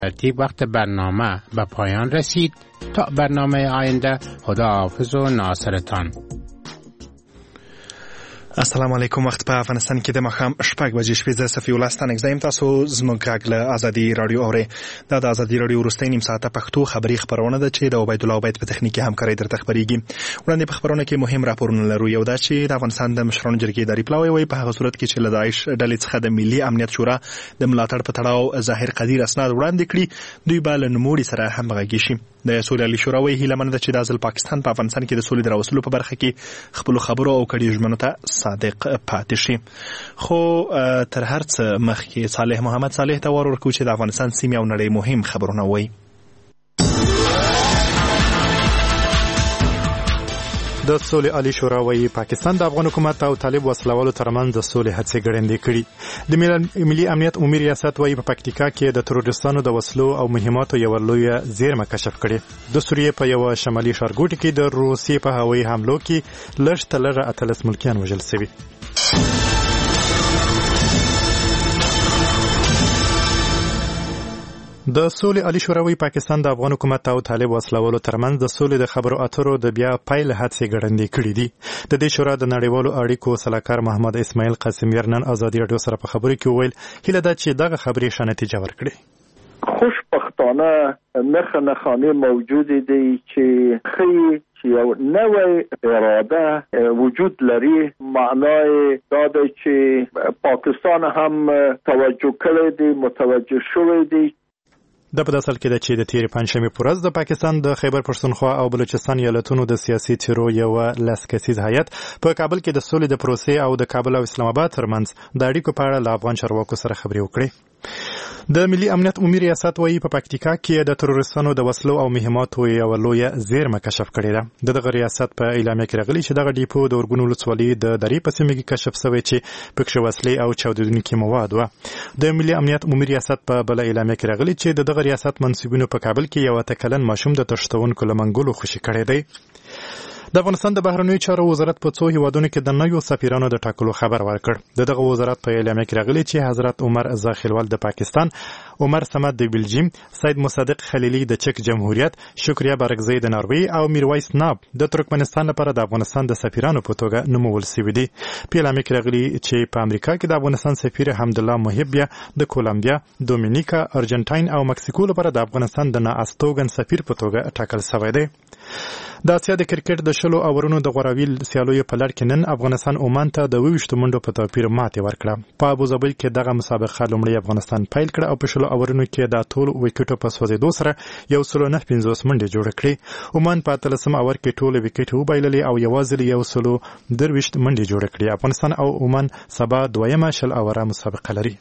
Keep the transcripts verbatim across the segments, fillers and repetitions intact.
ترتیب وقت برنامه به پایان رسید. تا برنامه آینده، خداحافظ و ناصرتان. السلام علیکم. وخت په افغانستان کې د ماښام شپږ بجې شپې زه صفي الله ستانک زیم تاسو زموږ غږ له ازادي رادیو اورئ. دا د ازادي رادیو وروستۍ نیم ساعته پښتو خبري خبرونه ده چې د عبید الله عبید په تخنیکي همکارۍ درته خبرېږي. وړاندې په خبرونه کې مهم راپورونه لرو. یو دا چې د افغانستان د مشرانو جرګې اداري پلاوی وایي په هغه صورت کې چې له داعش ډلې څخه د ملي امنیت شورا د ملاتړ په تړاو ظاهر قدیر اسناد وړاندې کړي، دوی به له نوموړي سره همغږي شي. د سولې عالی شورا وایي هیله منده چې د ځل پاکستان په افغانستان کې د سولې د راوستلو په برخه کې خپل خبرو او کړي ژمنو ته صادق پاتې شي. خو تر هر څه مخکې صالح محمد صالح ته ور ورکو چې د افغانستان سیمې او نړۍ مهم خبرونه وایي. د سولې عالی شورا وایي پاکستان د افغان حکومت او طالب وسلوالو ترمنځ د سولې هڅې ګړندې کړي. د ملي امنیت عمومي ریاست وایي په پکتیکا کې د تروریستانو د وسلو او مهماتو یو لویه زیرمه کشف کړې. د سوریې په یو شمالي ښارګوټي کې د روسیې په هوایي حملو کې لږ تر لږه اتلس ملکیان وژل شوي. د سولې عالی شورا وایي پاکستان د افغان حکومت او طالب وسلوالو ترمنځ د سولې د خبرو اترو د بیا پیل هڅې ګړندې کړي دي. د دې شورا د نړیوالو اړیکو سلاکار محمد اسماعیل قاسمیار نن ازادي رادیو سره په خبرو کې وویل هیله ده چې دغه خبرې ښه نتیجه ورکړي. خوشبختانه نخ نخانه موجود دی چې خی چې یو نوې اراده وجود لري. معنای دا دی چې پاکستان هم توجه کړی دی، متوجه شوی دی. د په اصل کې د چې د تیر پنځمې پر ورځ د پاکستان د خیبر پښتونخوا او بلوچستان ایالتونو د سیاسي تیرو یو لس کسیز هیئت په کابل کې د سولې د پروسې او د کابل او اسلام آباد ترمنځ د اړیکو په اړه له افغان چارواکو سره خبرې وکړې. د ملي امنیت عمومي ریاست وایي په پکتیکا کې د تروریستانو د وسلو او مهماتو یو لویه زیرمه کشف کړې ده. د دغه ریاست په اعلامیه کې راغلي چې دغه ډیپو د اورګون ولسوالۍ د درې په سیمه کې کشف شوی چې پکې وسلې او چاودېدونکي مواد و. د ملي امنیت عمومي ریاست په بل اعلامیه کې راغلي چې دغه ریاست منسوبینو په کابل کې یو تکلن ماشوم د تښتونکو له منګولو خوشي کړی دی. د افغانستان د بهرنیو چارو وزارت په څو هیوادونو کې د نویو سفیرانو د ټاکلو خبر ورکړ. د دغه وزارت په اعلامیه کې راغلي چې حضرت عمر زاخیلوال د پاکستان، عمر صمد د بلجیم، سید مصدق خلیلی د چک جمهوریت، شکریا بارکزی د ناروی او میرویس ناب د ترکمنستان لپاره د افغانستان د سفیرانو په توګه نومول شوي دي. په اعلامیه کې راغلي چې په امریکا کې د افغانستان سفیر حمدالله محب د کولمبیا، دومینیکا، ارجنټاین او مکسیکو لپاره د افغانستان د نااستوګن سفیر په توګه ټاکل شوی دی. د اسیا د کرکټ د شلو اورونو د غوراوي سیالیو په لړ کې نن افغانستان عمان ته د ویشتو منډو په توپیر ماتې ورکړه. په ابوظبي کې دغه مسابقه لومړی افغانستان پیل کړه او په شلو اورونو کې د ټول وکټو په سوځېدو سره یو سل نه پنځوس منډې جوړ کړې. عمان په اتلسم اور کې ټول وکټ وبایللې او یوازې یو سل درویشت منډې جوړ کړې. افغانستان او عمان سبا دویمه شل اوره مسابقه لري.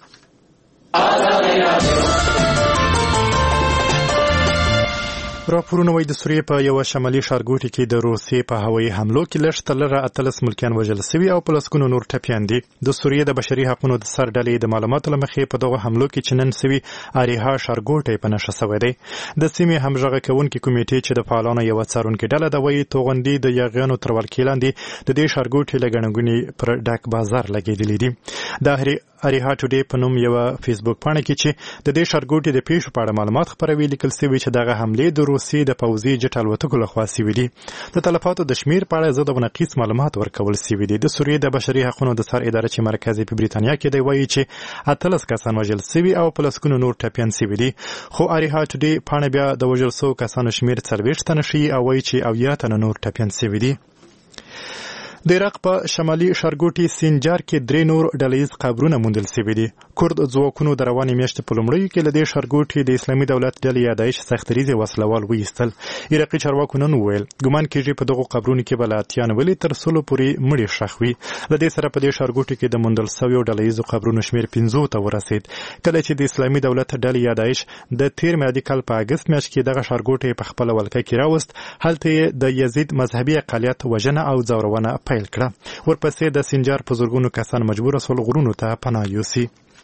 راپورونه وایي د سوریې په یو شمالي ښارګوټي کې د روسیې په هوایي حملو کې لږ تر لږه اتلس ملکیان وژل شوي او په لسګونو نور ټپیان دي. د سوریې د بشري حقونو د سر ډلې د معلوماتو له مخې په دغه حملو کې چې نن سوي اریها ښارګوټی په نښه شوی دی. د سیمې همغږه کوونکې کمیټې چې د فعالانو یوه څارونکې ډله ده وایي توغندي د یاغیانو تر ولکې لاندې د دې ښارګوټي له ګڼه ګوڼې پر ډک بازار لګېدلي دي. د اریها ټوډے په نوم یو فیسبوک پاڼه کې چې د دې ښارګوټي د پیښو په اړه معلومات خپروي لیکل شوي چې دغه حملې د روسیې د پوځي جټ الوتکو لخوا شوي دي. د تلفاتو د شمیر په اړه ضد او نقیص معلومات ورکول شوي دي. د سوریې د بشري حقونو د سر اداره چې مرکز په بریتانیا کې دی وایي چې اتلس کسان وژل شوي او په لسګونو نور ټپیان شوي دي. خو اریها ټوډے پاڼه بیا د وژل شوو کسانو شمیر څلوېښت تنه ښیي او وایي چې اویا تنه نور ټپیان شوي دي. د عراق په شمالي ښارګوټي سینجار کې درې نور ډلهیز قبرونه موندل شوي دي. کورد ځواکونو د روانې میاشتې په لومړیو کې له دې ښارګوټي د اسلامي دولت ډلې یا داعش سختریزې وسلوال وایستل. عراقي چارواکو نن وویل ګمان کېږي په دغو قبرونو کې به له اتیا نولې تر سلو پورې مړي ښخ وي. له دې سره په دې ښارګوټي کې د موندل شویو ډلهیزو قبرونو شمیر پنځو ته ورسېد. کله چې د اسلامي دولت ډلې یا داعش د تیر میلادي کال په اګست میاشت کې دغه ښارګوټی په خپله ولکه کې راوست، هلته یې د یزید مذهبي اقلیت وژنه او ځورونه پیل کړه. ورپسې د سینجار په زرګونو کسان مجبور شول غرونو ته پناه یوسي.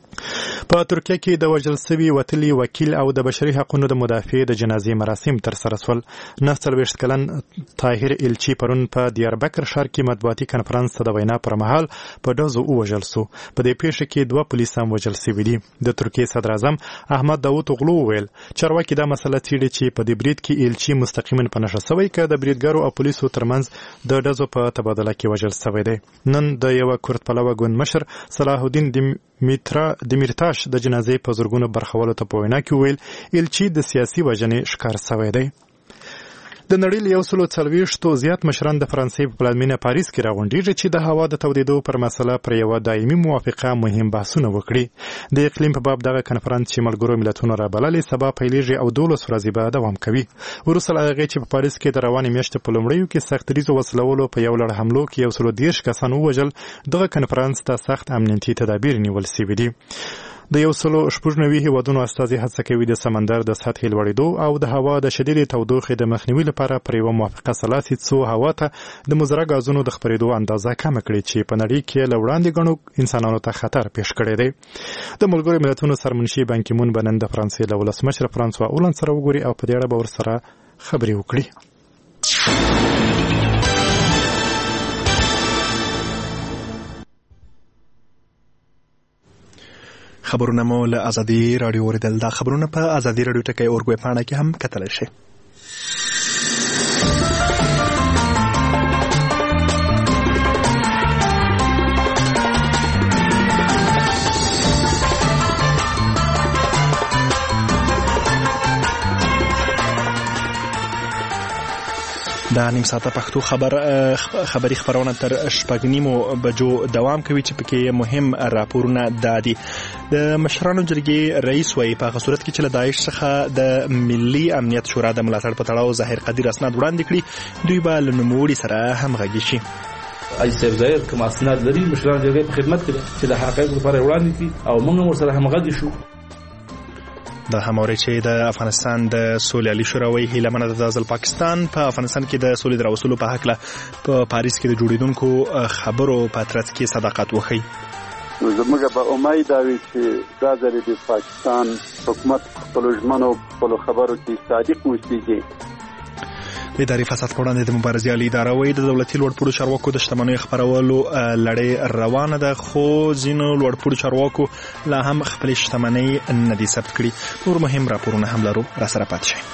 په ترکیه کې د وژل شوي وتلي وکیل او د بشري حقوقو د مدافع د جنازې مراسم ترسره شول. نهه څلوېښت کلن طاهر الچي پرون په دیاربکر ښار کې مطبوعاتي کنفرانس ته د وینا پر مهال په ډزو ووژل شو. په دې پیښه کې دوه پولیس هم وژل شوي دي. د ترکیې صدر اعظم احمد داوطوغلو وویل چارواکي دا مسله څېړي چې په دې برید کې الچي مستقیما په نښه شوی که د بریدګرو او پولیسو ترمنځ د ډزو په تبادله کې وژل شوی دی. نن د یوه کورد پلوه ګوند مشر صلاح الدین دمیرتاش د جنازې په زرګونو برخوالو ته په وینا کې وویل الچي د سیاسي وژنې ښکار شوی دی. د نړۍ له یو سلو څلوېښتو زیات مشران د فرانسې په پلازمینه پاریس کې راغونډېږي چې د هوا د تودېدو پر مسله پر یوه دایمي موافقه مهم بحثونه وکړي. د اقلیم په باب دغه کنفرانس چې ملګرو ملتونو رابللې سبا پیلېږي او دولس ورځې به دوام کوي. وروسته له هغې چې په پاریس کې د روانې میاشتې په لومړیو کې سختدریزو وسلولو په یو لړ حملو کې یو سلو دېرش کسان ووژل، دغه کنفرانس ته سخت امنیتي تدابیر نیول شوي دي. د یو سلو شپږ نوي هیوادونو استازي هڅه کوي د سمندر د سطحې لوړېدو او د هوا د شدیدې تودوخې د مخنیوي لپاره پر یوه موافقه سلا شي څو هوا ته د مضره ګازونو د خپرېدو اندازه کمه کړي چې په نړۍ کې له وړاندې ګڼو انسانانو ته خطر پیښ کړی دی. د ملګرو ملتونو سرمنشي بان کی مون به نن د فرانسې له ولسمشر فرانسوا اولند سره وګوري او په دې اړه به ورسره خبرې وکړي. خبرونه مو له ازادي رادیو اوریدل. دا خبرونه په ازادي رادیو ټکی اورګوي پاڼه کې هم کتلی شئ. دا نیم ساعته پښتو خبر خبری خبرونه تر شپږ نیمو بجو دوام کوي چې پکې مهم راپورونه دادي. د مشرانو جرګې رئیس وایي په هغه صورت کې چې له داعش څخه د ملي امنیت شورا د ملاتړ په تړاو ظاهر قدیر اسناد وړاندې کړي، دوی به له نوموړي سره همغږي شي. اي سیف ظاهر کوم اسناد لري مشرانو جرګې په خدمت کې چې د حقایقو لپاره وړاندې کړي او موږ ورسره همغږي شو. د هموري چې د افغانستان د سولې عالی شورا هیله منه د ځل پاکستان په افغانستان کې د سولې دراوصلو په حق له په پاریس کې د جوړیدونکو خبرو په ترڅ کې صداقت وکړي. زموږ به امید دا وي چې دا ځل د پاکستان حکومت خپل ژمنو په خبرو کې صادق اوسېږي. د اداري فساد په وړاندې د مبارزې عالی اداره وایي د دولتي لوړپوړو چارواکو د شتمنیو خپرولو لړۍ روانه ده، خو ځینو لوړپوړو چارواکو لا هم خپلې شتمنۍ نه دي ثبت کړي. نور مهم راپورونه هم لرو، راسره پاتې شئ.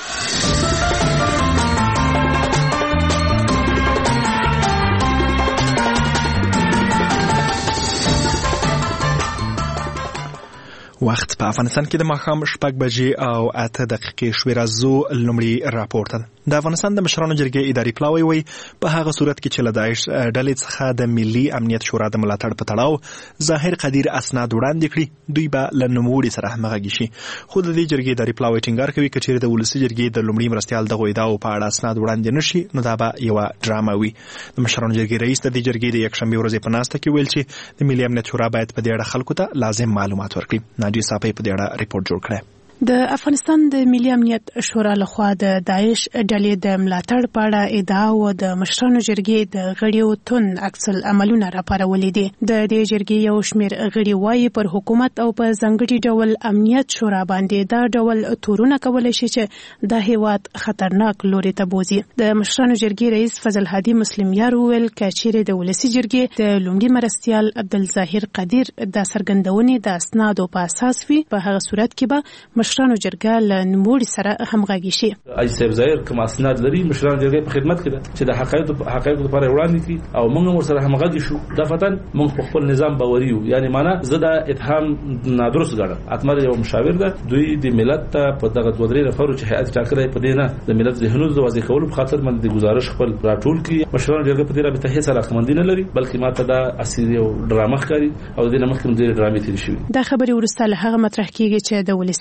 وخت په افغانستان کې د ماښام شپږ بجې او اته دقیقې شوې. راځو لومړی راپور ته. د افغانستان د مشرانو جرګې اداري پلاوی وایي په هغه صورت کې چې له داعش ډلې څخه د ملي امنیت شورا د ملاتړ په تړاو ظاهر قدیر اسناد وړاندې کړي، دوی به له نوموړي سره همغږي شي. خو د دې جرګې اداري پلاوی ټینګار کوي که چیرې د ولسي جرګې د لومړي مرستیال دغو ادعاو په اړه اسناد وړاندې نشي نو دا به یوه ډرامه وي. د مشرانو جرګې رئیس د دې جرګې د یکشنبې ورځې په ناسته کې ویل چې د ملي امنیت شورا باید په دې اړه خلکو ته لازم معلومات ورکړي. ناجي صافی په دې اړه ریپورت جوړ کړی. د افغانستان د ملي امنیت شورا لخوا د داعش ډلې د ملاتړ په اړه ادعا او د مشرانو جرګې د غړیو تون عکس العملونه راپارولي دي. د دې جرګې یو شمېر غړي وایي پر حکومت او په ځانګړي ډول امنیت شورا باندې دا ډول تورونه کولی شي چې د هیواد خطرناک لوري ته بوزي. د مشرانو جرګې رئیس فضل هادي مسلم یار وویل که چیرې د ولسي جرګې د لومړي مرستیال عبدالظاهر قدیر د څرګندونې د اسنادو په اساس وي، په هغه صورت کې به مشرانو جرګه له نوموړي سره همغږي شي. اي سیف ظاهر کوم اسناد لري مشرانو جرګې په خدمت کې ده چې د حقایقو حقایقو لپاره وړاندې کړي او موږ ورسره همغږي شو. دفتن موږ په خپل نظام باوري یو، یعنی معنا زه دا اتهام نادرست ګڼم. اتمر یو مشاور ده، دوی د ملت ته په دغه دوه درې نفرو چې هیئت ټاکلې په دې نه د ملت ذهنونو د واضح کولو په خاطر باندې د گزارش خپل راټول کړي. مشرانو جرګه په دې رابطه هیڅ علاقمندي نه لري، بلکې ماته دا اصلي یو ډرامه ښکاري او د نمخ کوم ډېر ډرامې تیر شوی. دا خبري ورسته له هغه مطرح کیږي چې د ولسي جرګې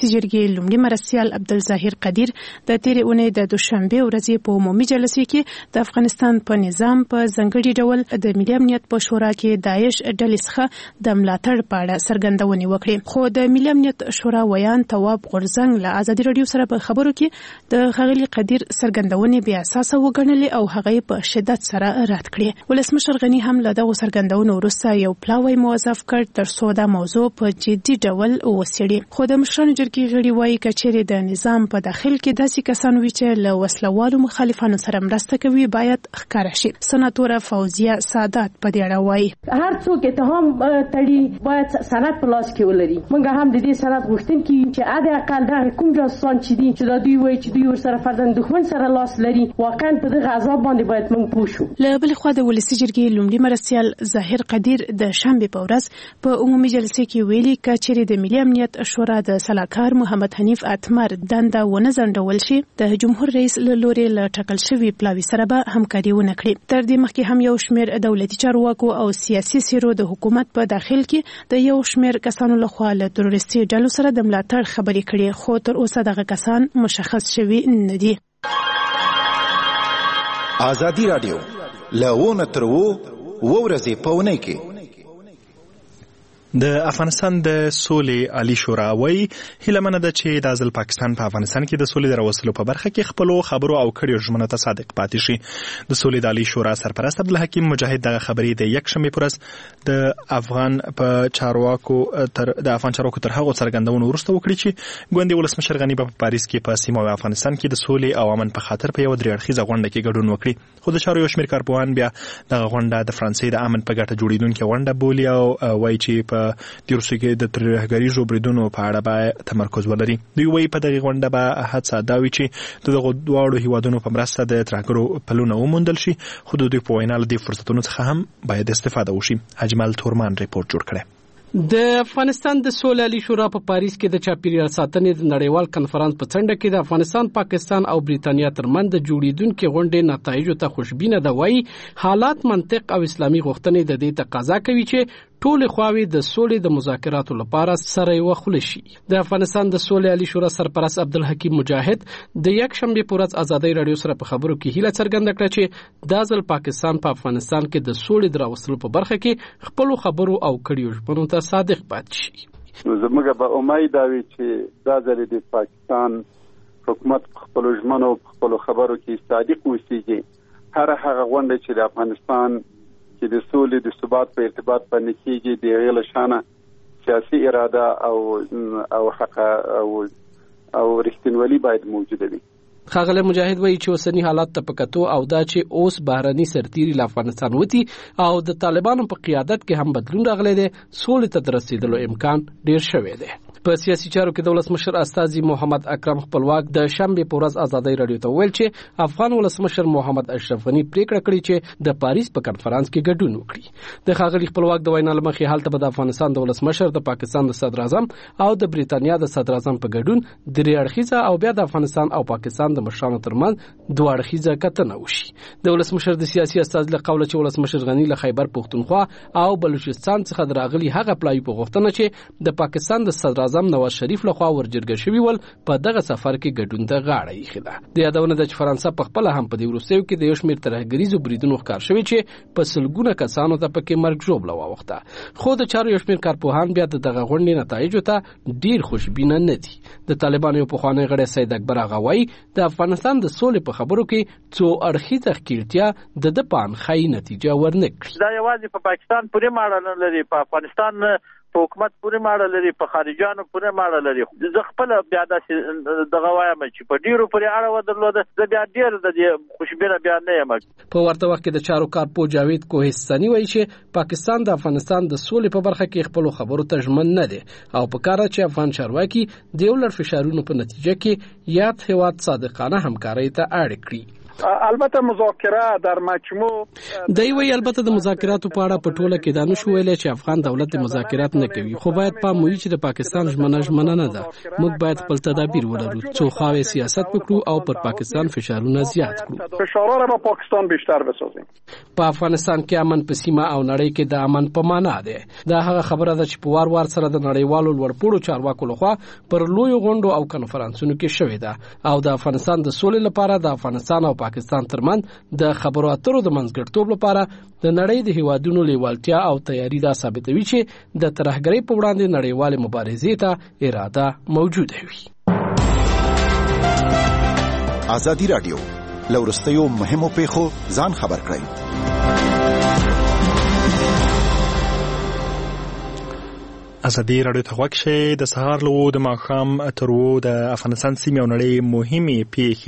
جرګې لومړي مرستیال عبدالظاهر قدیر د تیرې اونۍ د دوشنبه ورځې په عمومي جلسې کې د افغانستان په نظام په ځانګړي ډول د ملي امنیت په شورا کې داعش ډلې څخه د ملاتړ په اړه څرګندونې وکړې. خو د ملي امنیت شورا ویان تواب غورځنګ له ازادي راډیو سره په خبرو کې د ښاغلي قدیر څرګندونې بې اساسه وګڼلې او هغه په شدت سره رد کړې. ولسمشر غني هم له دغو څرګندونو وروسته یو پلاوی موظف کړ ترڅو دا موضوع په جدي ډول وڅېړي. خو د مشرانو جرګې غړي وایي که چیرې د نظام په داخل کې داسې کسان وي چې له وسلوالو مخالفانو سره مرسته کوي باید ښکاره شي. سناتوره فوزیه سعادت په دې اړه وایي هر څوک اتهام تړي باید سند په لاس کې ولري. موږ هم د دې سند غوښتونکي چې اده اقل دا کوم جاسوسان چې دي چې دا دوی وایي چې دوی ورسره فرضاً دښمن سره لاس لري واقعا په دغه عذاب باندې باید موږ پوه شو. له بلې خوا د ولسي جرګې لومړي مرستیال ظاهر قدیر د شنبې په ورځ په عمومي جلسې کې ویلي که چیرې د ملي امنیت شورا د سلاکار محمد حنیف اتمر دنده ونه ځنډول شي د جمهور رئیس له لوري له ټاکل شوي پلاوي سره به همکاري ونه کړي. تر دې مخکې هم یو شمېر دولتي چارواکو او سیاسي څیرو د حکومت په داخل کې د یو شمېر کسانو لخوا له تروریستي ډلو سره د ملاتړ خبرې کړي خو تر اوسه دغه کسان مشخص شوي نه دي. ازادي راډیو لونه تر وو ورځې په ونې کې د افغانستان د سولې عالی شورا وایي هیله منه ده چې د ځل پاکستان په افغانستان کې د سولې د راوستلو په برخه کې خپلو خبرو او کړیو ژمنو ته صادق پاتې شي. د سولې د عالی شورا سرپرست عبدالحکیم مجاهد دغه خبرې د یک شنبې پر ورځ د افغان په چارواکو تر د افغان چارواکو تر هغو څرګندونو وروسته وکړي چې ګوندې ولسمشر غني په پاریس کې په سیمه او افغانستان کې د سولې او امن په خاطر په یو درې اړخیزه غونډه کې ګډون وکړي. خو د چارو یو شمېر کارپوهان بیا دغه غونډه د فرانسې د امن په ګټه جوړېدونکې غونډه بولي او وایي چې په د روسیې د ترهګریزو بریدونو په اړه به تمرکز ولري. دوی وایي په دغه غونډه به هڅه دا وي چې دغه دواړو هیوادونو په مرسته د ترهګرو پلونه وموندل شي خو د دوی په وینا له دې فرصتونو څخه هم باید استفاده وشي. اجمل تورمان ریپورت جوړ کړی. د افغانستان د سولې عالی شورا په پاریس کې د چاپیریال ساتنې د نړیوال کنفرانس په څنډه کې د افغانستان، پاکستان او بریتانیا ترمنځ د جوړیدونکو غونډې نتایجو ته خوشبینه ده. وایي حالات، منطق او اسلامي غوښتنې د دې تقاضا کوي چې ټول خواوې د سولې د مذاکراتو لپاره سره یو خل شي. د افغانستان د سولې عالی شورا سرپرست عبدالحکیم مجاهد د یک شنبه په ورځ ازادي راډیو سره په خبرو کې هیله څرګنده کړه چې د ځل پاکستان په افغانستان کې د سولې دراوستلو په برخه کې خپل خبرو او کړیو ژمنو ته صادق پاتې شي. زموږ به امید دا وي چې دا ځل د پاکستان حکومت خپل ژمنو خپل خبرو کې صادق وسیږي. هر هغه غونډه چې د افغانستان چې د سولې د ثبات په ارتباط باندې کېږي د هغې له شانه سیاسي اراده او او حق او او رښتینولي باید موجوده وي. ښاغلی مجاهد وایي چې اوسني حالات ته په کتو او دا چې اوس بهرني سرتیري له افغانستان وتی او د طالبانو په قیادت کې هم بدلون راغلی دی، سولې ته د رسیدلو امکان ډیر شوی دی. په سیاسي چارو کې د ولسمشر استاذي محمد اکرم خپلواک د شنبه په ورځ ازادي راډیو ته ویل چې افغان ولسمشر محمد اشرف غني پریکړه کړې چې د پاریس په کانفرنس کې ګډون وکړي. د ښاغلي خپلواک د وینا لمخې حالت به د افغانستان د ولسمشر، د پاکستان د صدر اعظم او د بریتانیا د صدر اعظم په ګډون درې اړخیزه او بیا د افغانستان او پاکستان د مشرانو ترمنځ دوه اړخیزه کتنه وشي. د ولسمشر د سیاسي استاذ له قوله چې ولسمشر غني له خیبر پښتونخوا او بلوچستان څخه دراغلي هغه پلای په غوښتنه چې د پاکستان د صدر اعظم نواز شریف لخوا ورجرګه شوی ول په دغه سفر کې ګډون ته غاړه ایښې ده. د یادونه ده چې فرانسه په خپل هم په دې وروستیو کې د یو شمېر ترهګریزو بریدونو ښکار شوی چې په سلګونه کسانو ته پکې مرګ ژوبله واوښته. خو د چارو یو شمېر کارپوهان بیا د دغه غونډې نتایجو ته ډیر خوشبینه نه دي. د طالبانو یو پخوانی غړی سید اکبر اغا وایي د افغانستان د سولې په خبرو کې څو اړخیزه ښکیلتیا د ده په انښایي نتیجه ورنه کړي. دا یوازې په پاکستان پورې ماړه نه لري، په افغانستان په حکومت پورې ماړه لري، په خارجانو پورې ماړه لري. زه خپل بیا داسې دغه وایم چې په ډیرو پورې اړه ودرلوده، زه بیا ډیر د دې خوشبینه بیا نه یم. په ورته وخت کې د چارو کارپو جاوید کوهستاني وایي چې پاکستان د افغانستان د سولې په برخه کې خپل خبرو ته ژمن نه دی او په کار چې افغان چارواکي د یو لړ فشارونو په نتیجه کې یاد هیواد صادقانه همکارۍ ته اړ کړي. البته مذاکره در مجموع دی وی البته د مذاکراتو په اړه په ټوله کې دا نشو ویلای چې افغان دولت د مذاکرات نه کوي، خو باید پام وي چې د پاکستان ژمنه ژمنه نه ده. موږ باید خپل تدابیر ولرو څو خواوې سیاست وکړو او پر پاکستان فشارونه زیات کړو. فشارها را به پاکستان بیشتر بسازیم. په افغانستان کې امن په سیمه او نړۍ کې د امن په معنا ده. دا هغه خبره ده چې په وار وار سره د نړیوالو لوړپوړو چارواکو لخوا پر لوی غونډو او کنفرانسونو کې شوې ده او د افغانستان د سولې لپاره د افغانستان او پاکستان ترمنځ د خبرو اترو د منځګړیتوب لپاره د نړۍ د هیوادونو لیوالتیا او تیاری دا ثابتوي چې د ترهګرۍ په وړاندې نړیوال مبارزې ته اراده موجوده وي. ازادي رادیو لورستیو مهمو پیښو ځان خبر کړئ. ازادي رادیو ته غوږ شئ. د سهار له د ماښام تر اوو د افغانستان سیمې او نړۍ مهمې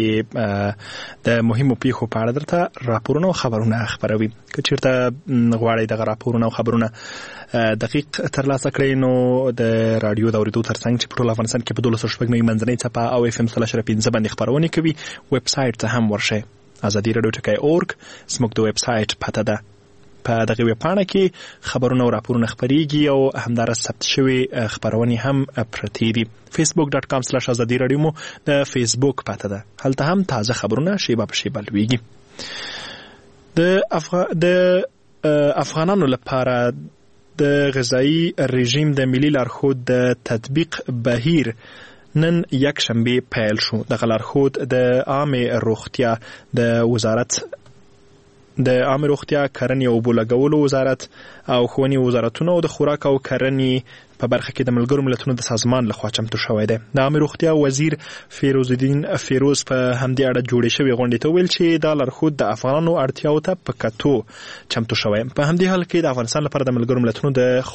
پیښې د مهمو پیښو په اړه درته راپورونه او خبرونه خپروي. که چیرته غواړئ دغه راپورونه او خبرونه دقیق ترلاسه کړئ نو د رادیو د اورېدو ترڅنګ چې په ټول افغانستان کې په دولس سوه شپږ نوي منځنۍ څپه او اف ام سل اشاره پنځه باندې خپرونې کوي، ویب سایټ ته هم ورشئ. ازادي رادیو ټکی اورګ زموږ د ویب سایټ پته ده. په دغه ویب پاڼه کې خبرونه او راپورونه خپریږي او همدارس ثبت شوي خبرونه هم پرتې دي. facebook dot com slash azadi radio مو د فیسبوک پته ده. هلته هم تازه خبرونه شیبه په شیبه لویږي. د افغ... د افغانانو لپاره د غذایی رژیم د ملي لارښود د تطبیق بهیر نن یک شنبه پیل شو. دغه لارښود د عامه روغتیا د وزارت د عامه روغتیا، کرنې او اوبو لګولو وزارت او ښوونې وزارتونه او د خوراک او کرنې په برخه کې د ملګرو ملتونو د سازمان لخوا چمتو شوی دی. د عامه روغتیا وزیر فیروز الدین فیروز په همدې اړه جوړې شوې غونډې ته ویل چې دا لارښود د افغانانو اړتیاو ته په کتو چمتو شوی. په همدې حال کې د افغانستان لپاره د ملګرو ملتونو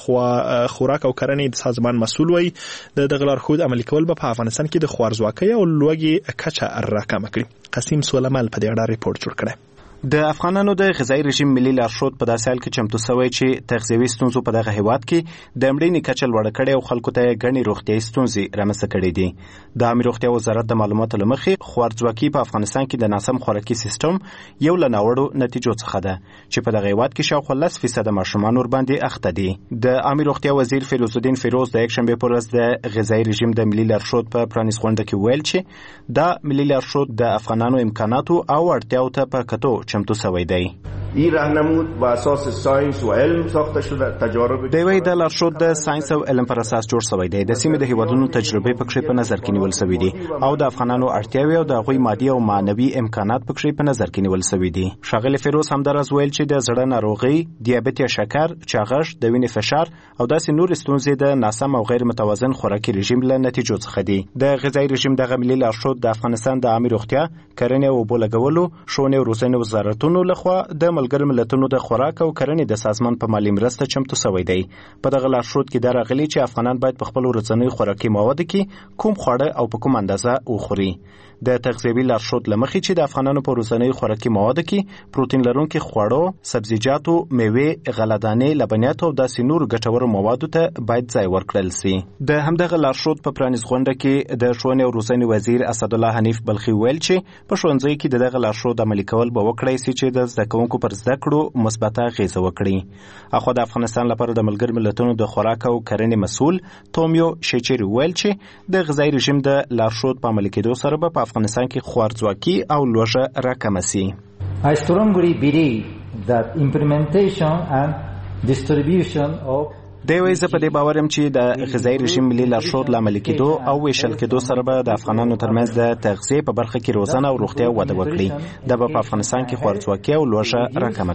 د خوراک او کرنې د سازمان مسؤل وایي د دغه لارښود عملي کول به په افغانستان کې د خوارځواکۍ او لوږې کچه راکمه کړي. قاسم سولمل په دې اړه ریپورت جوړ کړی. د افغانانو د غذایی رژیم ملي لارښود په داسې حال کې چمتو شوی چې تغذیوي ستونزو په دغه هیواد کې د مړینې کچه لوړه کړې او خلکو ته ګڼې روغتیایي ستونزې رامنځته کړې دي. د عامه روغتیا وزارت د معلوماتو له مخې خوارځواکي په افغانستان کې د ناسم خوراکي سیستم یو له ناوړو نتیجو څخه ده چې په دغه هیواد کې شاوخوا لس فیصده ماشومان ورباندې اخته دي. د عامه روغتیا وزیر فیروز الدین فیروز د یکشنبې په ورځ د غذایی رژیم د ملي لارښود په پرانیست غونډه کې ویل چې دا ملي لارښود د افغانانو امکاناتو او اړتیاو ته په کتو چمتو شوی دی. این راهنمود بر اساس ساینس و علم ساخته شده. تجارب دوی د لارښود د ساینس او علم پر اساس جوړ شوی دی. د سیمې د هیوادونو تجربې پکې په نظر کې نیول شوی دي او د افغانانو اړتیاوې او د غوي مادي او معنوي امکانات پکې په نظر کې نیول شوی دي. شاغلی فیروز همدارز ویل چې د زړه ناروغي، دیابت یا شکر، چاغښت، د وینې فشار او داسې نور ستونزې د ناسم او غیر متوازن خوراکي رژیم له نتیجو څخه دي. د غذایی رژیم دغه ملي لارښود د افغانستان د عامه روغتیا، کرنې او اوبو لګولو، ښوونې او روزنې وزارتونو لخوا د ملګرو ملتونو د خوراک او کرنې د سازمان په مالي مرسته چمتو شوی دی. په دغه لارښود کې دا راغلي چې افغانان باید په خپل ورځنیو خوراکي موادو کې کوم خواړه او په کوم اندازه وخوري. د تغذیوي لارښود له مخې چې د افغانانو په ورځنیو خوراکي موادو کې پروتین لرونکي خواړو، سبزیجاتو، میوې، غلهدانې، لبنیات او داسې نور ګټورو موادو ته باید ځای ورکړل شي. د همدغه لارښود په پرانیست غونډه کې د ښوونې او روزنې وزیر اسدالله حنیف بلخي ویل چې په ښوونځیو کې د دغه لارښود عملي کول به وکړی شي چې د زده کوونکو پر زده کړو مثبته اغیزه وکړي. اخو د افغانستان لپاره د ملګرو ملتونو د خوراک او کرنې مسؤل تومیو شیچری ویل چې د غذایی رژیم د لارښود په عملي کېدو سره به په افغانستان کې خوارځواکي او لوږه راکمه شي. I strongly believe that implementation and distribution of دی وایي زه په دې باور یم چې د غذایی رژیم ملي لارښود له عملي کېدو او ویشل کېدو سره به د افغانانو ترمنځ د تغذیې په برخه کې روزنه او روغتیا وده وکړي. دا به په افغانستان کې خوارځواکي او لوږه راکمه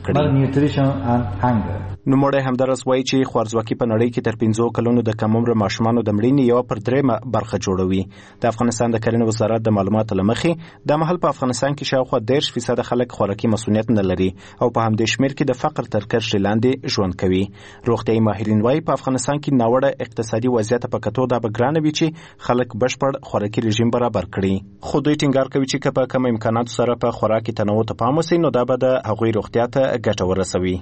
کړي. نوموړی همدارس وایي چې خوارځواکي په نړۍ کې تر پنځو کلونو د کم عمره ماشومانو د مړینې یوه پر درېیمه برخه جوړوي. د افغانستان د کرنې وزارت د معلوماتو له مخې دا مهال په افغانستان کې شاوخوا دېرش فیصده خلک خوراکي مسؤلیت نه لري او په همدې شمېر کې د فقر تر کرښې لاندې ژوند کوي. روغتیایي ماهرین وایي په افغانستان کې ناوړه اقتصادي وضعیت په کتو دا به ګرانه وي چې خلک بشپړ خوراکي رژیم برابر کړي. خو دوی ټینګار کوي چې که په کم امکاناتو سره په خوراکي تنوع ته پام وشي نو دا به د هغوی روغتیا ته ګټه ورسوي.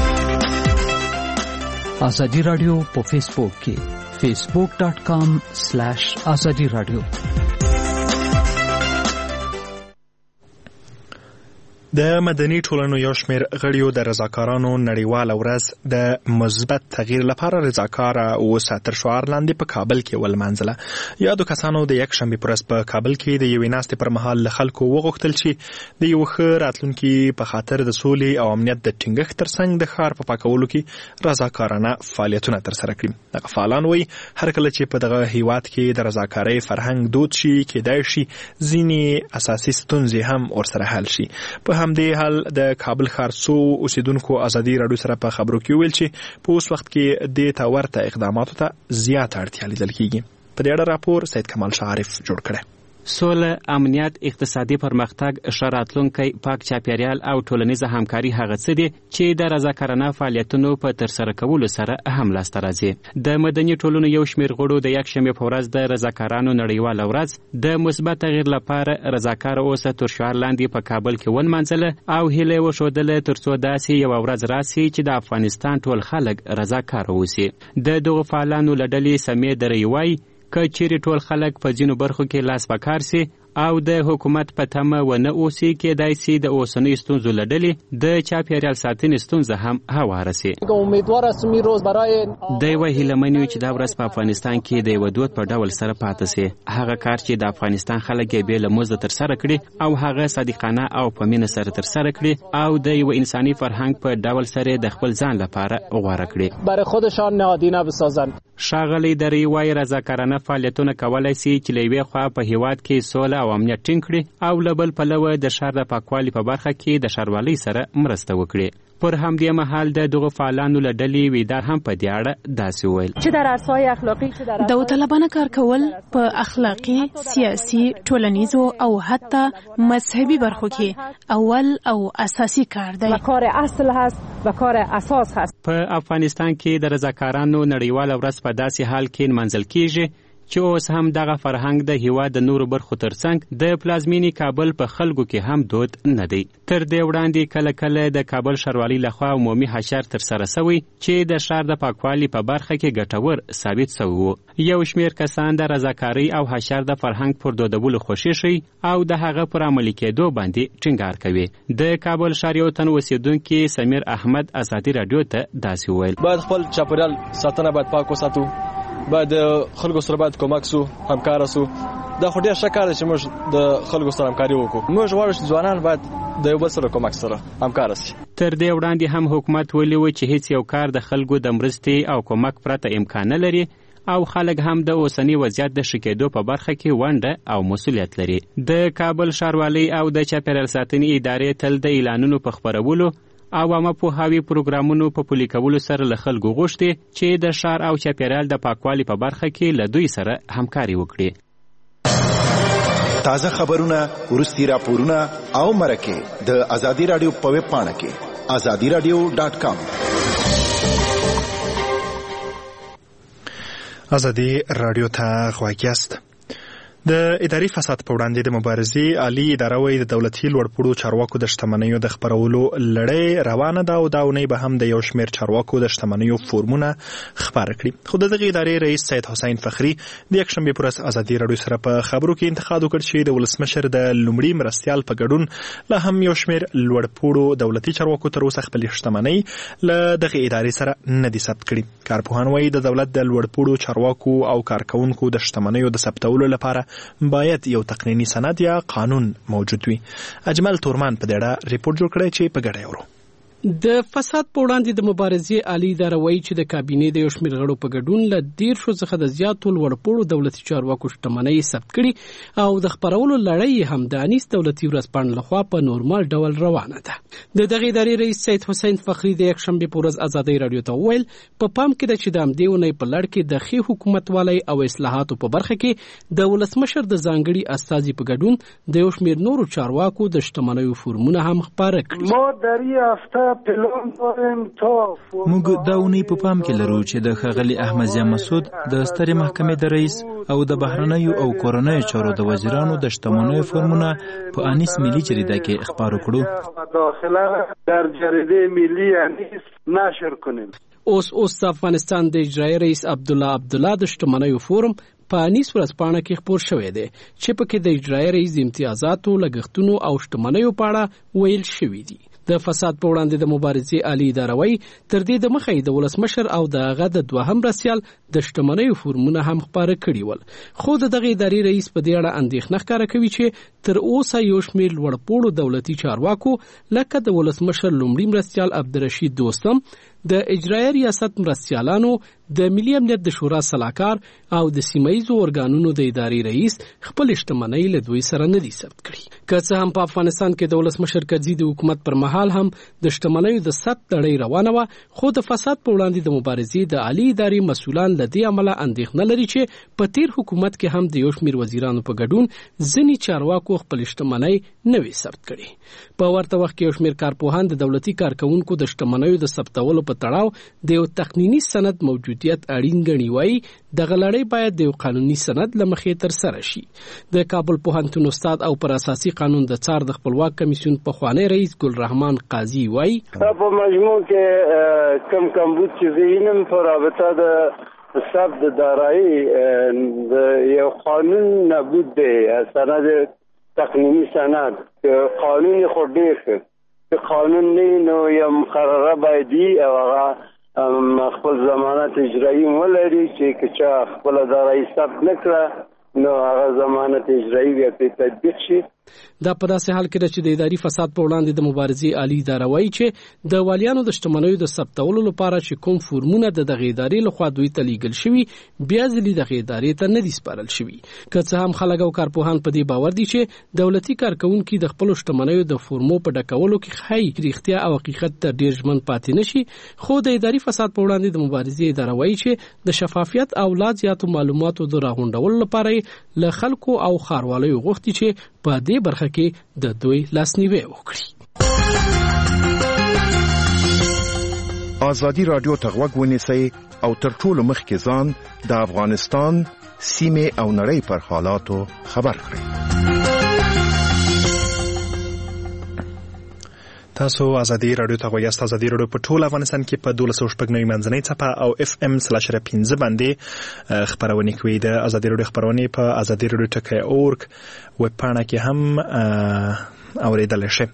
ازادي رادیو په فیسبوک کې facebook dot com slash azadi radio. د مدني ټولنو یو شمېر غړیو د رضاکارانو نړیواله ورځ د مثبت تغییر لپاره رضاکاره اوسه تر شعار لاندې په کابل کې ولمانځله. یادو کسانو د یکشنبې په ورځ په کابل کې د یوې ناستې پر مهال له خلکو وغوښتل چې د یو ښه راتلونکي په خاطر د سولې او امنیت د ټینګښت ترڅنګ د ښار په پاکولو کې رضاکارانه فعالیتونه ترسره کړي. دغه فعالان وایي هر کله چې په دغه هیواد کې د رضاکارۍ فرهنګ دود شي کېدای شي ځینې اساسي ستونزې هم ورسره حل شي. په همدې حال د کابل ښار څو اوسیدونکو ازادي راډیو سره په خبرو کې ویل چې په اوس وخت کې دې ته ورته اقداماتو ته زیاته اړتیا لیدل کېږي. په دې اړه راپور سید کمال شعارف جوړ کړی. سوله، امنیت، اقتصادي پرمختګ، ښه راتلونکی، پاک چاپیریال او ټولنیزه همکاري هغه څه دي چې د رضاکارانه فعالیتونو په ترسره کولو سره هم لاسته راځي. د مدني ټولنو یو شمېر غړو د یکشنبې په ورځ د رضاکارانو نړیواله ورځ د مثبت تغییر لپاره رضاکاره اوسه تر شعار لاندې په کابل کې ونمانځله او هیله یې وښودله تر څو داسې یوه ورځ راسي چې د افغانستان ټول خلک رضاکاره اوسي. د دغو فعالانو له ډلې سمیع درې وایي که چیرې ټول خلک په ځینو برخو کې لاس په کار سي او د حکومت په تمه ونه اوسي کېدای سي د اوسنۍ ستونزو له ډلې د چاپیریال ساتنې ستونزه هم هواره سي. دی وایي هیلهمن یو چې دا ورځ په افغانستان کې د یوه دود په ډول سره پاته سي. هغه کار چې د افغانستان خلک یې بې له مزده ترسره کړي او هغه صادقانه او په مینه سره ترسره کړي او د یوه انساني فرهنګ په ډول سره د خپل ځان لپاره غوره کړي. برای خودشان نهادینه بسازن. ښاغلی درې وایي رضاکارانه فعالیتونه کولی سي چې له یوې خوا په هیواد کې سوله او امنیت ټینګ کړي او له بل پلوه د ښار د پاکوالي په برخه کې د ښاروالۍ سره مرسته وکړي. پر همدې مهال د دغو فعالانو له ډلې ویدار هم په دې اړه داسې وویل چې در عرصه‌های اخلاقی چې در داوطلبانه کار کول په اخلاقي، سیاسي، ټولنیزو او حتی مذهبي برخو کې اول او اساسي کار دی. کار اصل هست و کار اساس هست. په افغانستان کې د رضاکارانو نړیواله ورځ په داسې حال کې نمانځل کېږي چې اوس هم دغه فرهنګ د هیواد د نورو برخو ترڅنګ د پلازمینې کابل په خلکو کې هم دود نه دی. تر دې وړاندې کله کله د کابل ښاروالۍ لخوا عمومي حشر ترسره سوی چې د ښار د پاکوالي په برخه کې ګټور ثابت سوی و. یو شمېر کسان د رضاکارۍ او حشر د فرهنګ پر دودولو خوښي ښیي او د هغه پر عملي کېدو باندې ټینګار کوي. د کابل ښار یو تن اوسیدونکي سمیر احمد ازادي راډیو ته داسې وویل: باید خپل چاپیریال ساتنه باید پاک وساتو، باید خلکو سره باید کومک سو، همکار سو. دا خو ډېر ښه کار دی چې موږ د خلکو سره همکاري وکړو. موږ غواړو چې ځوانان باید د یو بل سره کومک سره همکار سي. تر دې وړاندې هم حکومت ویلي و چې هیڅ یو کار د خلکو د مرستې او کومک پرته امکان نه لري او خلک هم د اوسني وضعیت د ښه کېدو په برخه کې ونډه او مسؤلیت لري. د کابل ښاروالۍ او د چاپیریال ساتنې ادارې تل د اعلانونو په خپرولو او عامه پوهاوي پروګرامونو په پلي کولو سره له خلکو غوښتي چې د ښار او چاپیریال د پاکوالي په برخه کې له دوی سره همکاري وکړي. تازه خبرونه، وروستي راپورونه او مرکې د ازادي راډیو په ویب پاڼه کې ازادي راډیو ډاټ کام. ازادي راډیو ته غوږ یاست. د اداري فساد په وړاندې د مبارزې عالی اداره وایي د دولتي لوړپوړو چارواکو د شتمنیو د خپرولو لړۍ روانه ده او دا اونۍ به هم د یو شمېر چارواکو د شتمنیو فورمونه خپاره کړي. خو د دغې ادارې رئیس سید حسین فخري د یکشنبې په ورځ ازادي راډیو سره په خبرو کې انتقاد وکړ چې د ولسمشر د لومړي مرستیال په ګډون لا هم یو شمېر لوړپوړو دولتي چارواکو تر اوسه خپلې شتمنۍ له دغې ادارې سره نه دي ثبت کړي. کارپوهان وایي د دولت د لوړپوړو چارواکو او کارکوونکو د شتمنیو د ثبتولو لپاره باید یو تقنینی سند یا قانون موجود وي. اجمل تورمان په دې اړه ریپورت جوړ کړی چې په ګډه یې ورو. د فساد په وړاندې د مبارزې عالی اداره وایي چې د کابینې د یو شمېر غړو په ګډون له دیرشو څخه د زیاتو لوړپوړو دولتي چارواکو شتمنۍ ثبت کړي او د خپرولو لړۍ هم د انیس دولتي ورځپاڼې لخوا په نورمال ډول روانه ده. د دغې ادارې رئیس سید حسین فخري د یکشنبې په ورځ ازادۍ راډیو ته وویل په پام کې ده چې د همدې اونۍ په لړ کې د ښې حکومتوالۍ او اصلاحاتو په برخه کې د ولسمشر د ځانګړي استازي په ګډون د یو شمېر نورو چارواکو د شتمنیو فورمونه هم خپاره کړي. ما در این هفته موږ دا اونۍ په پام کې لرو چې د ښاغلي احمدضیاء مسعود د سترې محکمې د رئیس او د بهرنیو او کورنیو چارو د وزیرانو د شتمنیو فورمونه په انیس ملي جریده کې خپاره کړو. داخله در جریده ملی انیس نشر کنیم. اوس اوس د افغانستان د اجرایي رئیس عبدالله عبدالله د شتمنیو فورم په انیس ورځپاڼه کې خپور شوی دی چې پکې د اجرایي رئیس د امتیازاتو لګښتونو او شتمنیو په اړه ویل شوي دي. د فساد په وړاندې د مبارزې عالی اداروي تر دې د مخې د ولسمشر او د هغه د دوهم رسیال د شتمنیو فورمونه هم خپاره کړي ول، خو د دغه ادارې رئیس په دې اړه اندېښنه ښکاره کوي چې تر اوسه یو شمېر لوړپوړو دولتي چارواکو لکه د ولسمشر لومړي مرستیال عبدالرشید دوستم، د اجرایي ریاست مرستیالانو، د ملي امنیت د شورا سلاکار او د سیمایي ورګانونو د ادارې رئیس خپل شتمنۍ له دوی سره نه دي ثبت کړي. که څه هم په افغانستان کې د ولسمشر کرزي د حکومت پر مهال هم د شتمنیو د ثبت لړۍ روانه وه، خو د فساد په وړاندې د مبارزې د عالی ادارې مسؤلان له دې امله اندېښنه لري چې په تیر حکومت کې هم د یو شمېر وزیرانو په ګډون ځینې چارواکو خپل شتمنۍ نه وي ثبت کړي. په ورته وخت کې یو شمېر کارپوهان د دولتي کارکوونکو د شتمنیو د ثبتولو په تړاو د یو تقنینی سند موجودیت اړین ګڼي، وایي دغه لړۍ باید د یو قانوني سند له مخې ترسره شي. د کابل پوهنتون استاد او پر اساسي قانون د څار د خپلواک کمیسیون پخوانی رئیس ګل رحمان قاضي وایي په مجموع کې کم کمبود چې وینم په رابطه د ثبت د دارایی د یو قانون نبود دی، سند تقنینی سند قانونی خو ډېر ښه قانون نه نو یو مقرره باید وي او هغه خپل ضمانت اجرایی ولري چې که چا خپله دارایی ثبت نه کړه نو هغه ضمانت اجرایی بیا پرې تطبیق شي. دا په داسې حال کې چې د اداري فساد په وړاندې د مبارزې عالی اداره وایي چې د والیانو د شتمنیو د ثبتولو لپاره چې کوم فورمونه د دغه ادارې لخوا دوی ته لیږل شوي بیا ځلې دغه ادارې ته نه دي سپارل شوي. که څه هم خلک او کارپوهان په دې باور دي چې دولتي کارکوونکي د خپلو شتمنیو د فورمو په ډکولو کې ښایي رښتیا او حقیقت ته ډېر ژمن پاتې نه شي، خو د اداري فساد په وړاندې د مبارزې اداره وایي چې د شفافیت او لا زیاتو معلوماتو د راغونډولو لپاره له خلکو او ښاروالیو غوښتي چې په دې برخه کې د دوی لاسنیوي وکړي. ازادي رادیو ته غوږ ونیسئ او تر ټولو مخکې ځان د افغانستان سیمې او نړۍ پر حالاتو خبر کړئ. تاسو ازادي رادیو ته غوږ یاست. ازادي رادیو په ټول افغانستان کې په دولس سوه شپږ نوي منځنۍ څپه او اف ام سلاش پنځه باندې خبرونه کوي. د ازادي رادیو خبرونه په ازادي رادیو ټکی اورګ ویب پاڼه کې هم اوریدل شي.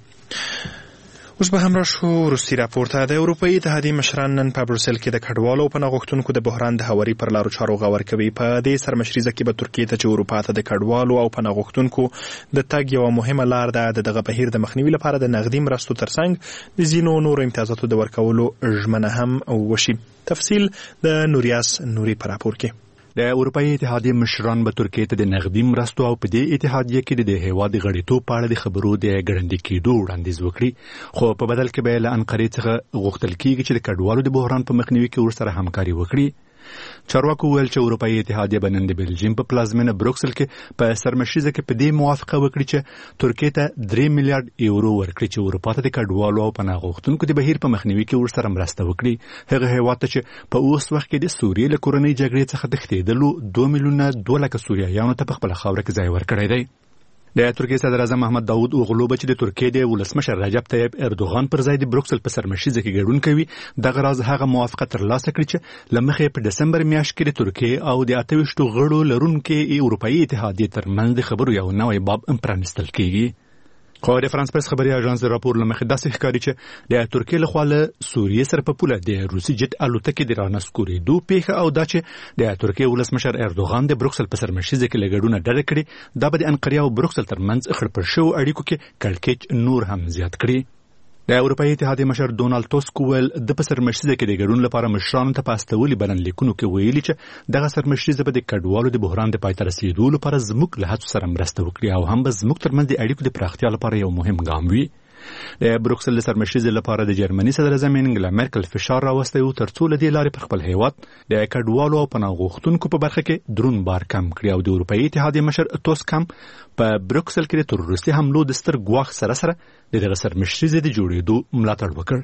اوس به هم راشو وروستي راپور ته. د اروپایي اتحادیې مشران نن په بروسل کې د کډوالو او پناه غوښتونکو د بحران د هواري پر لارو چارو غور کوي. په دې سرمشریزه کې به ترکیې ته چې اروپا ته د کډوالو او پناه غوښتونکو د تګ یوه مهمه لار ده د دغه بهیر د مخنیوي لپاره د نغدي مرستو ترڅنګ د ځینو نورو امتیازاتو د ورکولو ژمنه هم وشي. تفصیل د نوریاس نوري په راپور کې. د اروپایي اتحادیې مشران به ترکیې ته د نغدي مرستو او په دې اتحادیه کې د هیواد د غړیتوب په اړه د خبرو د ګړندي کېدو وړاندیز وکړي، خو په بدل کې به له انقرې څخه غوښتل کېږي چې د کډوالو د بحران په مخنیوي کې ورسره همکاري وکړي. چارواکو ویل چې اروپایي اتحادیه به نن د بلجیم په پلازمینه بروکسل کې په سرمشریزه کې په دې موافقه وکړي چې ترکیې ته درې میلیارډ یورو ورکړي چې اروپا ته د کډوالو او پناه غوښتونکو د بهیر په مخنیوي کې ورسره مرسته وکړي. هغه هیواد ته چې په اوس وخت کې د سوریې له کورنۍ جګړې څخه تښتېدلو دوه میلیونه دوه لکه سوریایانو ته په خپله خاوره کې ځای ورکړی دی. د ترکیې صدر اعظم محمد داود اوغلو به چې د ترکیې د ولسمشر رجب طیب اردوغان پر ځای د بروکسل په سرمشریزه کې ګډون کوي، دغه راز هغه موافقه ترلاسه کړي چې له مخې په دسمبر میاشت کې د ترکیې او د اته ویشتو غړو لرونکې اروپایي اتحادیې ترمنځ د خبرو یو نوی باب هم پرانیستل کېږي. خو د فرانس پریس خبري اژانس د راپور له مخې داسې ښکاري چې د ترکیې لخوا له سوریې سره په پوله د روسي جټ الوتکې د رانسکورېدو پیښه او دا چې د ترکیې ولسمشر اردوغان د بروکسل په سرمشریزه کې له ګډونه ډډه کړې، دا به د انقرې او بروکسل ترمنځ خړپړ شوو اړیکو کې کړکېچ نور هم زیات کړي. د اروپایي اتحادیې مشر ډونالډ ټوسک ویل د په سرمشریزه کې د ګډون لپاره مشرانو ته په استولي بلنلیکونو کې ویلي چې دغه سرمشریزه به د کډوالو د بحران د پای ته رسېدو لپاره زموږ له هڅو سره مرسته وکړي او هم به زموږ ترمنځ د اړیکو د پراختیا لپاره یو مهم ګام وي. د بروکسل د سرمشریزې لپاره د جرمني صدر اعظم انګلا مرکل فشار راوستی و ترڅو له دې لارې پر خپل هیواد د کډوالو او پناه غوښتونکو په برخه کې درون بار کم کړي او د اروپایي اتحادیې مشر ټوسک هم په بروکسل کې د تروریستي حملو د ستر ګواښ سره سره د دغه سرمشریزې د جوړېدو ملاتړ وکړ.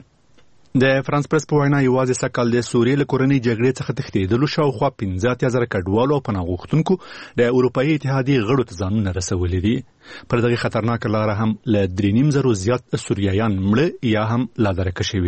د فرانس پریس په وینا یوازې سږ کال د سوریې له کورنۍ جګړې څخه تښتېدلو شاوخوا پنځه اتیا زره کډوالو او پناه غوښتونکو د اروپایي اتحادیې غړو ته ځانونه رسولي دي. پر دغه خطرناکه لاره هم له درې نیم زرو زیات سوریایان مړه یا هم لا درکه شوي دي.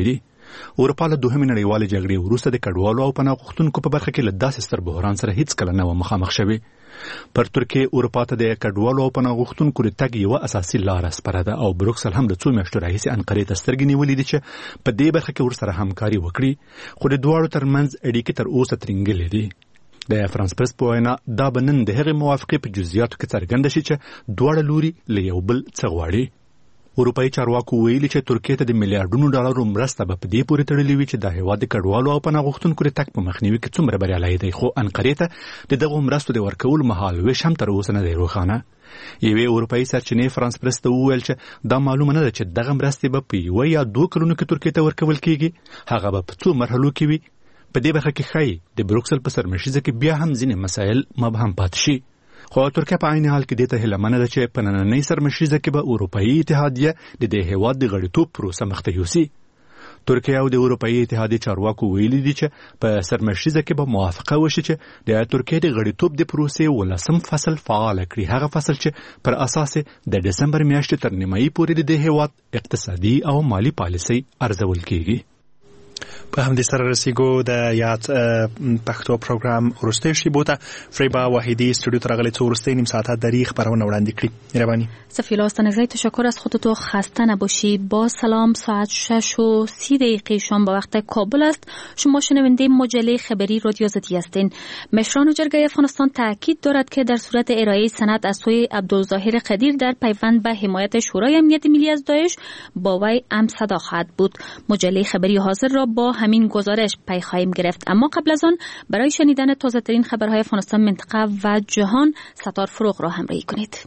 اروپا له دوهمې نړیوالې جګړې وروسته د کډوالو او پناه غوښتونکو په برخه کې له داسې ستر بحران سره هیڅ کله نه و مخامخ شوې. پر ترکیې اروپا ته د کډوالو او پناه غوښتونکو د تګ یوه اساسي لاره سپاره ده او بروکسل هم د څو میاشتو راهیسې انقرې ته سترګې نیولې دي چې په دې برخه کې ورسره همکاري وکړي، خو د دواړو ترمنځ اړیکې تر اوسه ترینګلې دي. د فرانس پرس په وینا دا به نن د هغې موافقې په جزئیاتو کې څرګنده شي چې دواړه لوري له یو بل څه غواړي. اروپایي چارواکو ویلي چې ترکیې ته د میلیارډونو ډالرو مرسته به په دې پورې تړلې وي چې د هېواد د کډوالو او پناه غوښتونکو د تګ په مخنیوي کې څومره بریالی دی، خو انقرې ته د دغو مرستو د ورکولو مهال ویش هم تر اوسه نه دی روښانه. یوې اروپایي سرچینې فرانس پرس ته وویل چې دا معلومه نه ده چې دغه مرستې به په یوه یا دوه کلونو کې ترکیې ته ورکول کېږي، هغه به په څو مرحلو کې وي. په دې برخه کې ښایي د بروکسل په سرمشیزه کې بیا هم ځینې مسایل مبهم پاتې شي، خو ترکیه په عین حال کې دې ته هیلهمنه ده چې په نننۍ سرمشیزه کې به اروپایي اتحادیه د دې هېواد د غړیتوب پروسه مخته یوسي. ترکیه او د اروپایي اتحادیې چارواکو ویلي دي چې په سرمشیزه کې به موافقه وشي چې د ترکیې د غړیتوب د پروسې ولسم فصل فعال کړي، هغه فصل چې پر اساس د دسمبر میاشتې تر نیمایي پورې د دې هېواد اقتصادي او مالی پالیسۍ ارزول کېږي. په همدې سره رسیدو د یاد پښتو پروګرام وروستۍ شیبو ته. فریبا واحدی استودیو ته راغلی، څو وروستۍ نیم ساعته داری خبرونه وړاندې کړي. مهربانی. سفیر آستانگزی، تشکر از خودتو، خسته نباشی. با سلام، ساعت شش و سی دقیقه شام به وقت کابل است. شما شنونده مجله خبری رادیو آزادی هستین. مشران جرگه افغانستان تاکید دارد که در صورت ارائه سند از سوی عبدالظاهر قدیر در پیوند به حمایت شورای امنیت ملی از داعش با وی امصدا خواهد بود. مجله خبری حاضر را با همین گزارش پی خواهیم گرفت، اما قبل از آن برای شنیدن تازه ترین خبرهای افغانستان، منطقه و جهان ستار فروغ را همراهی کنید.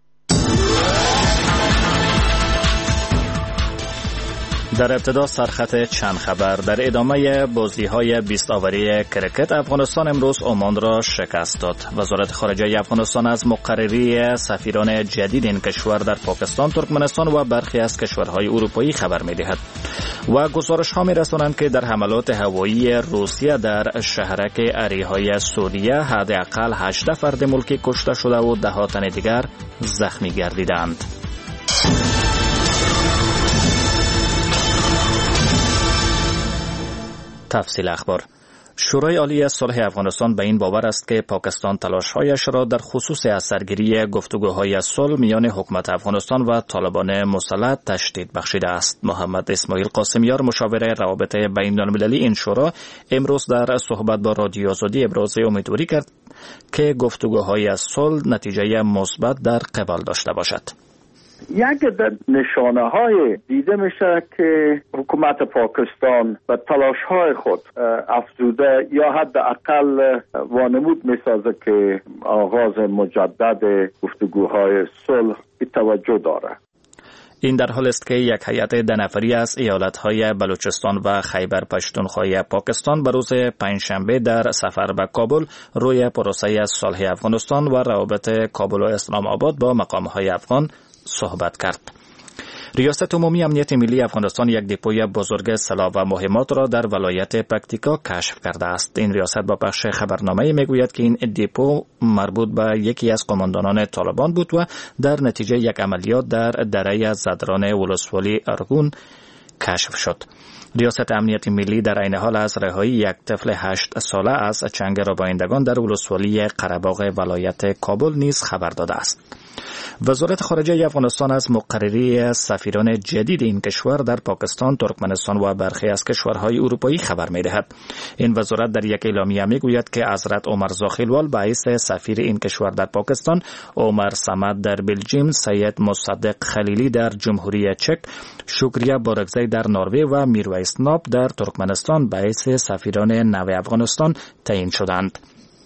در ابتدا سرخط چند خبر. در ادامه بازی‌های بیست آوری کرکت، افغانستان امروز عمان را شکست داد. وزارت خارجه افغانستان از مقرری سفیران جدید این کشور در پاکستان، ترکمنستان و برخی از کشورهای اروپایی خبر می‌دهد و گزارش‌ها می‌رسانند که در حملات هوایی روسیه در شهرک اریحای سوریه حداقل هجده فرد ملکی کشته شده و ده ها تن دیگر زخمی گردیدند. تفصیل اخبار. شورای عالی صلح افغانستان به این باور است که پاکستان تلاش‌هایش را در خصوص اثرگیری گفتگوهای صلح میان حکومت افغانستان و طالبان مسلح تشدید بخشیده است. محمد اسماعیل قاسمیار، مشاور روابط بین‌المللی این شورا، امروز در صحبت با رادیو آزادی ابراز امیدواری کرد که گفتگوهای صلح نتیجه مثبت در قبال داشته باشد. یک نشانه های دیده میشه که حکومت پاکستان به تلاش های خود افزوده یا حداقل وانمود میسازه که آغاز مجدد گفتگوهای صلح توجه داره. این در حال است که یک هیئت ده نفری از ایالت‌های بلوچستان و خیبر پشتونخوا پاکستان به روز پنجشنبه در سفر به کابل روی پروسه صلح افغانستان و روابط کابل و اسلام آباد با مقام‌های افغان صحبت کرد. ریاست عمومی امنیت ملی افغانستان یک دپوی بزرگ سلاح و مهمات را در ولایت پکتیکا کشف کرده است. این ریاست با پخش خبرنامه میگوید که این دپو مربوط به یکی از قماندانان طالبان بود و در نتیجه یک عملیات در دره زدران ولسوالی ارگون کشف شد. ریاست امنیت ملی در این حال از رهایی یک طفل هشت ساله از چنگ ربایندگان در ولسوالی قره‌باغ ولایت کابل نیز خبر داده است. وزارت خارجه افغانستان از مقرری سفیران جدید این کشور در پاکستان، ترکمنستان و برخی از کشورهای اروپایی خبر می‌دهد. این وزارت در یک اعلامیه میگوید که حضرت عمر زاخیلوال باعث سفیر این کشور در پاکستان، عمر صمد در بلژیم، سید مصدق خلیلی در جمهوری چک، شکریه بارگزی در نروژ و میرویس ناب در ترکمنستان باعث سفیران نو افغانستان تعیین شدند.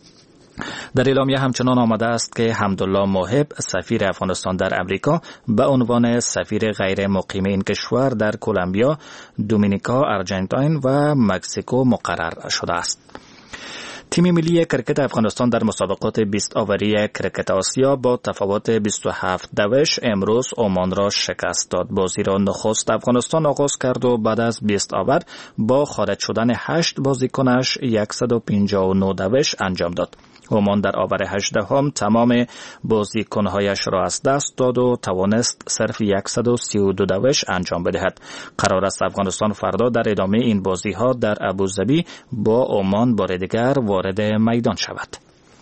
در اعلامیه همچنان آمده است که حمدالله موهب، سفیر افغانستان در امریکا، به عنوان سفیر غیر مقیم این کشور در کلمبیا، دومینیکا، آرژانتین و مکزیکو مقرر شده است. تیم ملی کرکت افغانستان در مسابقات بیست آوری کرکت آسیا با تفاوت بیست و هفت دوش امروز عمان را شکست داد. بازی را نخست افغانستان آغاز کرد و بعد از بیست آور با خارج شدن هشت بازیکنش صد و پنجاه و نه دوش انجام داد. عمان در آور هجدهم تمام بازیکن‌هایش را از دست داد و توانست صرف صد و سی و دو دوش انجام بدهد. قرار است افغانستان فردا در ادامه این بازی‌ها در ابوظبی با عمان بار دیگر وارد میدان شود.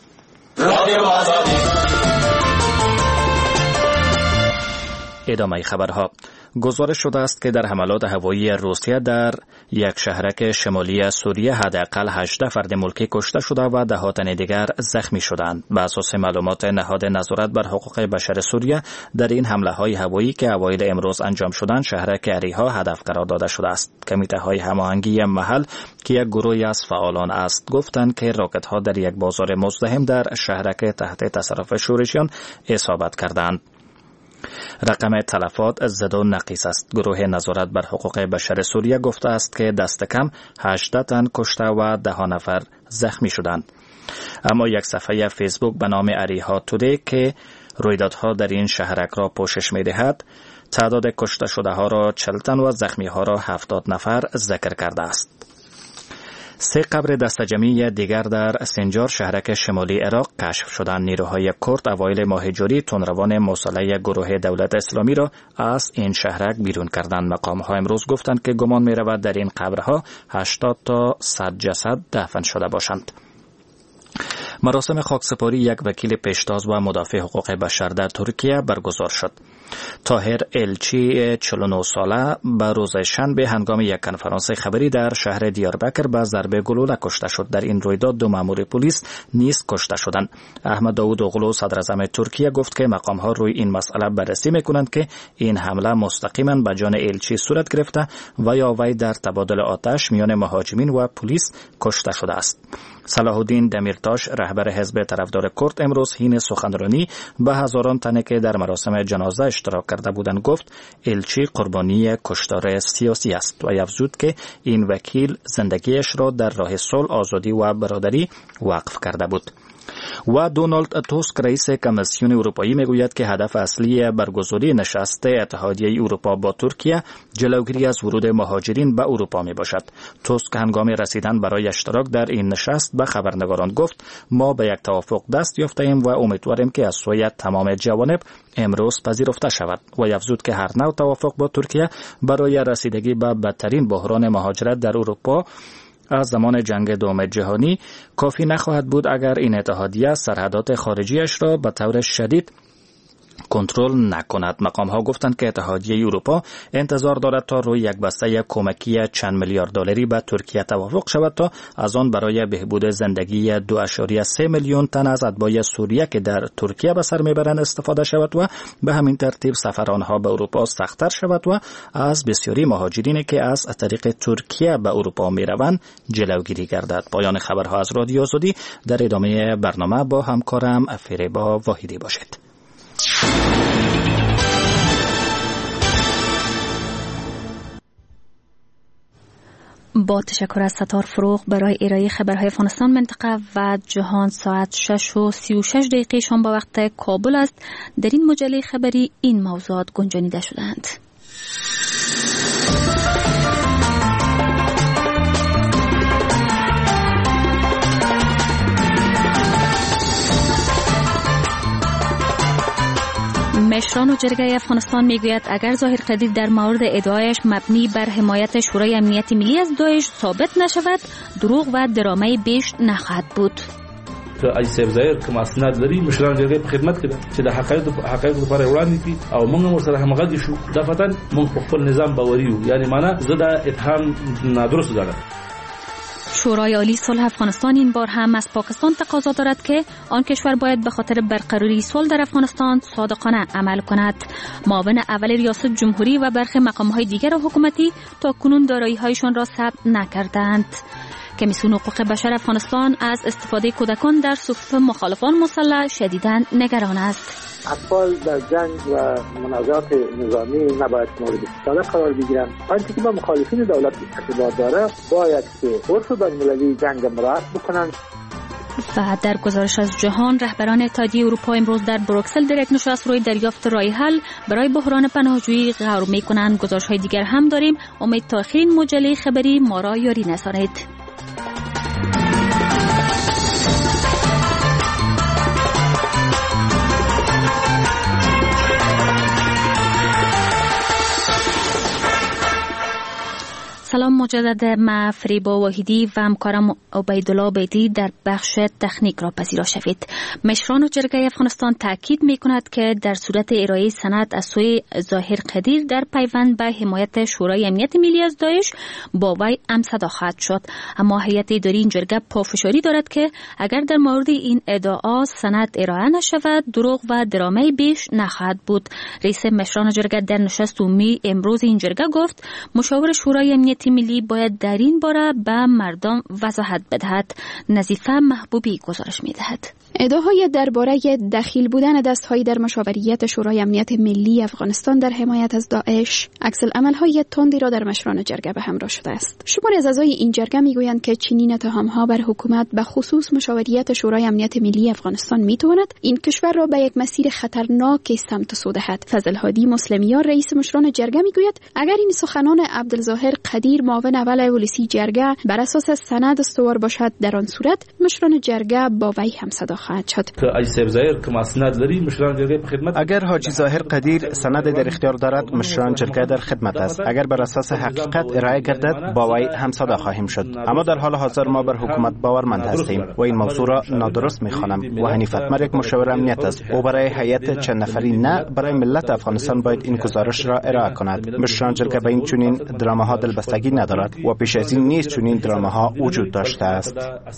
ادامه خبرها. گزارش شده است که در حملات هوایی روسیه در یک شهرک شمالی سوریه حداقل هجده فرد ملکی کشته شده و ده تن دیگر زخمی شدند. بر اساس معلومات نهاد نظارت بر حقوق بشر سوریه، در این حمله های هوایی که اوایل امروز انجام شدند شهرک اریحا هدف قرار داده شده است. کمیته های هماهنگی محل که یک گروهی از فعالان است گفتند که راکت ها در یک بازار مزدحم در شهرک تحت تصرف شورشیان اصابت کردند. رقم تلفات زد و نقیص است. گروه نظارت بر حقوق بشر سوریه گفته است که دست کم هجده تن کشته و ده نفر زخمی شدند. اما یک صفحه فیسبوک به نام اریحا تودی که رویدادها در این شهرک را پوشش می دهد تعداد کشته شده ها را چهل تن و زخمی ها را هفتاد نفر ذکر کرده است. سه قبر دستجمعی دیگر در سنجار شهرک شمالی عراق کشف شدند. نیروهای کرد اوایل ماه جاری تندروان مسلح گروه دولت اسلامی را از این شهرک بیرون کردند. مقام‌ها امروز گفتند که گمان می‌رود در این قبرها هشتاد تا صد جسد دفن شده باشند. مراسم خاکسپاری یک وکیل پیشتاز و مدافع حقوق بشر در ترکیه برگزار شد. طاهر الچی چهل و نه ساله به روز شنبه هنگام یک کنفرانس خبری در شهر دیاربکر به ضربه گلوله کشته شد. در این رویداد دو مأمور پلیس نیز کشته شدند. احمد داوود اوغلو صدر اعظم ترکیه گفت که مقام‌ها روی این مسئله بررسی می‌کنند که این حمله مستقیما به جان الچی صورت گرفته و یا وی در تبادل آتش میان مهاجمین و پلیس کشته شده است. صلاح الدین دمیرتاش رهبر حزب طرفدار کرد امروز حین سخنرانی به هزاران تنه که در مراسم جنازه اشتراک کرده بودند گفت الچی قربانی کشتار سیاسی است و افزود که این وکیل زندگیش را در راه صلح، آزادی و برادری وقف کرده بود. و دونالد توسک رئیس کمیسیون اروپایی میگوید که هدف اصلی برگزاری نشست اتحادیه اروپا با ترکیه جلوگیری از ورود مهاجرین به اروپا می باشد. توسک هنگام رسیدن برای اشتراک در این نشست به خبرنگاران گفت ما به یک توافق دست یافته‌ایم و امیدواریم که از سوی تمام جوانب امروز پذیرفته شود و افزود که هر نوع توافق با ترکیه برای رسیدگی به بدترین بحران مهاجرت در اروپا از زمان جنگ دوم جهانی کافی نخواهد بود اگر این اتحادیه سرحدات خارجیش را به طور شدید کنترل نکند. مقام ها گفتند که اتحادیه اروپا انتظار دارد تا روی یک بسته کمکی چند میلیارد دلاری به ترکیه توافق شود تا از آن برای بهبود زندگی دو ممیز سه میلیون تن از اتباع سوریه که در ترکیه به سر میبرند استفاده شود و به همین ترتیب سفر آنها به اروپا سخت‌تر شود و از بسیاری مهاجرینی که از طریق ترکیه به اروپا میروند جلوگیری گردد. پایان خبرها از رادیو آزادی. در ادامه برنامه با همکارم فریبا واحدی باشید. با تشکر از ستار فروغ برای ارائه خبرهای افغانستان، منطقه و جهان. ساعت شش و سی و شش دقیقه شام با وقت کابل است. در این مجله خبری این موضوعات گنجانیده شدند. مشران و جرگه افغانستان میگوید اگر ظاهر قدیر در مورد ادعایش مبنی بر حمایت شورای امنیت ملی از داعش ثابت نشود، دروغ و درامه بیش نخواهد بود. که اج سیب ظاهر کوم اسناد لري مشران جرګې په خدمت کې ده چې د حقایق حقایق لپاره وړاندې کړي او موږ هم سره همغږي شو. دفتن موږ په خپل نظام باوري یو، یعنی معنا زه دا اتهام نادرست ګڼم. شورای عالی صلح افغانستان این بار هم از پاکستان تقاضا دارد که آن کشور باید به خاطر برقراری صلح در افغانستان صادقانه عمل کند. معاون اول ریاست جمهوری و برخی مقام‌های دیگر حکومتی تا کنون دارایی‌هایشان را ثبت نکردند. کمیسیون حقوق بشر افغانستان از استفاده کودکان در صفوف مخالفان مسلح شدیداً نگران است. اطفال در جنگ و منازعات نظامی نباید مورد استفاده قرار بگیرند. آنچه که با مخالفین دولت ارتباط داره باید که عرف بین‌المللی جنگ مراعات بکنند. و در گزارش از جهان، رهبران اتحادیه اروپا امروز در بروکسل در یک نشست روی دریافت راه حل برای بحران پناهجویی غور می‌کنند. گزارش‌های دیگر هم داریم. امید تا آخرین مجله خبری ما را یاری نسانید. سلام مجدد. ما فریبا وحیدی و همکارم عبیدالله بیدی در بخش تکنیک را پذیرا شوید. مشران جرگه افغانستان تاکید می کند که در صورت ارائه سند از سوی ظاهر قدیر در پیوند به حمایت شورای امنیت ملی از داعش با وی امضا خواهد شد. اما هیئت اداری این جرگه پافشاری دارد که اگر در مورد این ادعا سند ارائه نشود دروغ و درامه بیش نخواهد بود. رئیس مشران جرگه در نشست عمومی امروز این جرگه گفت مشاور شورای امنیت ملی باید در این باره به مردم وضاحت بدهد. نظیفه محبوبی گزارش می‌دهد. ادعاهای درباره دخیل بودن دست‌های در مشاوریت شورای امنیت ملی افغانستان در حمایت از داعش عکس العمل‌های تندی را در مشران جرگه به همراه شده است. شماری از اعضای این جرگه میگویند که چنین اتهام‌ها بر حکومت به خصوص مشاوریت شورای امنیت ملی افغانستان میتواند این کشور را به یک مسیر خطرناک سمت سو دهد. فضل هادی مسلمیان رئیس مشران جرگه میگوید اگر این سخنان عبدالظاهر قدیر معاون اول ولسی جرگه بر اساس سند استوار باشد در آن صورت مشران جرگه با وی همصدا خواهد شد. اگر حاجی ظاهر قدیر سند در اختیار دارد مشران جرگه در خدمت است. اگر بر اساس حقیقت ارائه گردد با وی همصدا خواهیم شد. اما در حال حاضر ما بر حکومت باورمند هستیم و این موضوع را نادرست می‌خوانم. و حنیف اتمر یک مشاور امنیت است. او برای هیئت چند نفری نه برای ملت افغانستان باید این گزارش را ارائه کند. مشران جرگه به این چنین درامه‌ها دلبستگی ندارد و پیش از این نیز چنین درامه‌ها وجود داشته است.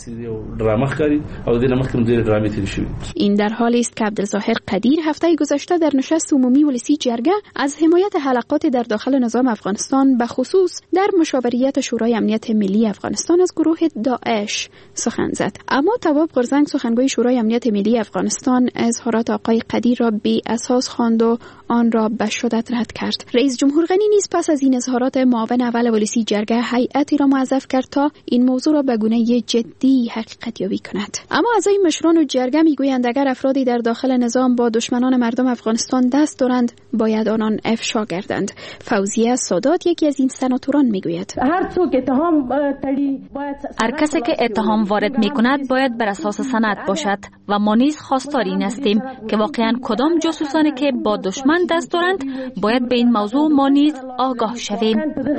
این در حالی است که عبدالظاهر قدیر هفته گذشته در نشست عمومی ولسی جرگه از حمایت حلقات در داخل نظام افغانستان به خصوص در مشاوریت شورای امنیت ملی افغانستان از گروه داعش سخن زد. اما تواب قرزنگ سخنگوی شورای امنیت ملی افغانستان اظهارات آقای قدیر را بی اساس خواند و آن را به شدت رد کرد. رئیس جمهور غنی نیز پس از این اظهارات معاون اول ولسی جرگه هیئتی را موظف کرد تا این موضوع را به گونه جدی حقیقت یابی کند. اما اعضای مشران و جرگه میگویند اگر افرادی در داخل نظام با دشمنان مردم افغانستان دست دارند باید آنان افشا گردند. فوزیه سادات یکی از این سناتوران میگوید هر څوک اتهام تړي باید هر کسی که اتهام وارد میکند باید بر اساس سند باشد و ما نیز خواستار این هستیم که واقعا کدام جاسوسانی که با دشمن دست دارند باید به این موضوع ما نیز آگاه شویم.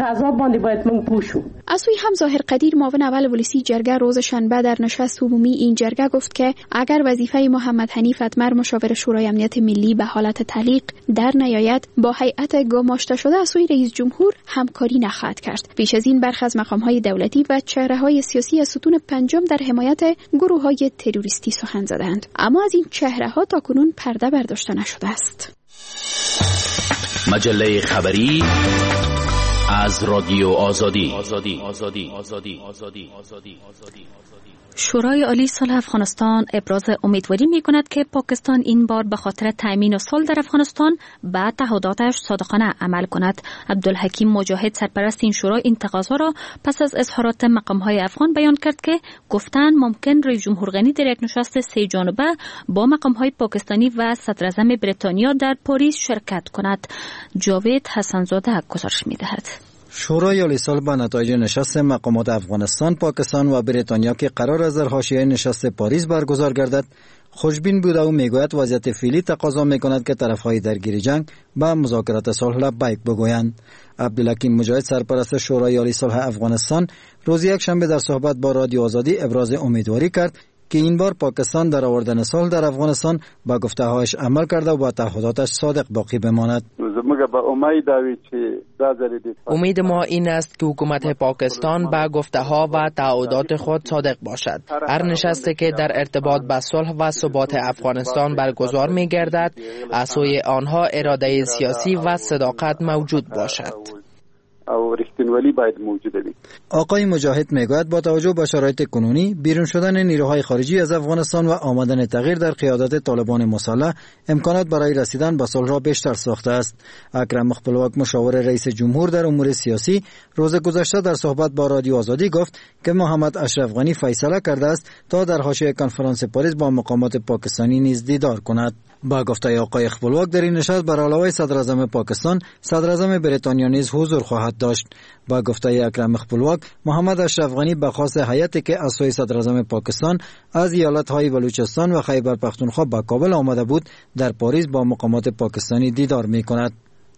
از سوی هم ظاهر قدیر معاون اول ولسی جرگه روز شنبه در نشست عمومی این جرگه گفت که اگر وظیفه محمد حنیف اتمر مشاور شورای امنیت ملی به حالت تعلیق در نیاید با هیئت گماشته شده از سوی رئیس جمهور همکاری نخواهد کرد. پیش از این برخی از مقام‌های دولتی و چهره‌های سیاسی از ستون پنجم در حمایت گروه‌های تروریستی سخن زدند. اما از این چهره‌ها تاکنون پرده برداشته نشده است. مجله خبری از رادیو آزادی. آزادی آزادی آزادی آزادی آزادی آزادی شورای عالی صلح افغانستان ابراز امیدواری می‌کند که پاکستان این بار به خاطر تأمین صلح در افغانستان به تعهداتش صادقانه عمل کند. عبدالحکیم مجاهد سرپرست این شورا این تقاضا را پس از اظهارات مقام‌های افغان بیان کرد که گفتند ممکن رئیس جمهور غنی در یک نشست سه جانبه با مقام‌های پاکستانی و صدراعظم بریتانیا در پاریس شرکت کند. جاوید حسنزاده گزارش می‌دهد. شورای عالی صلح به نتایج نشست مقامات افغانستان، پاکستان و بریتانیا که قرار است در حاشیه نشست پاریس برگزار گردد خوشبین بوده و میگوید وضعیت فعلی تقاضا میکند که طرفهای درگیر جنگ به مذاکرات صلح لبیک بگویند. عبدالحکیم مجاهد سرپرست شورای عالی صلح افغانستان روز یک شنبه در صحبت با رادیو آزادی ابراز امیدواری کرد که این بار پاکستان در آوردن صلح در افغانستان با گفته‌هایش عمل کرده و با تعهداتش صادق باقی بماند. امید ما این است که حکومت پاکستان به گفته‌ها و تعهدات خود صادق باشد. هر نشستی که در ارتباط به صلح و ثبات افغانستان برگزار می‌گردد از سوی آنها اراده سیاسی و صداقت موجود باشد. او رښتینولي باید موجود وي. آقای مجاهد میگوید با توجه به شرایط کنونی بیرون شدن نیروهای خارجی از افغانستان و آمدن تغییر در قیادت طالبان مسلح امکانات برای رسیدن به صلح را بیشتر ساخته است. اکرم خپلواک مشاور رئیس جمهور در امور سیاسی روز گذشته در صحبت با رادیو آزادی گفت که محمد اشرف غنی فیصله کرده است تا در حاشیه کنفرانس پاریس با مقامات پاکستانی نیز دیدار کند. با گفته آقای خپلواک در این نشست بر علاوه صدراعظم پاکستان صدراعظم بریتانیا نیز حضور خواهد داشت. با گفته اکرم خپلواک محمد اشرف غنی به خواست هیئتی که از سوی صدراعظم پاکستان از ایالت‌های بلوچستان و خیبر پختونخوا به کابل آمده بود در پاریس با مقامات پاکستانی دیدار می‌کند.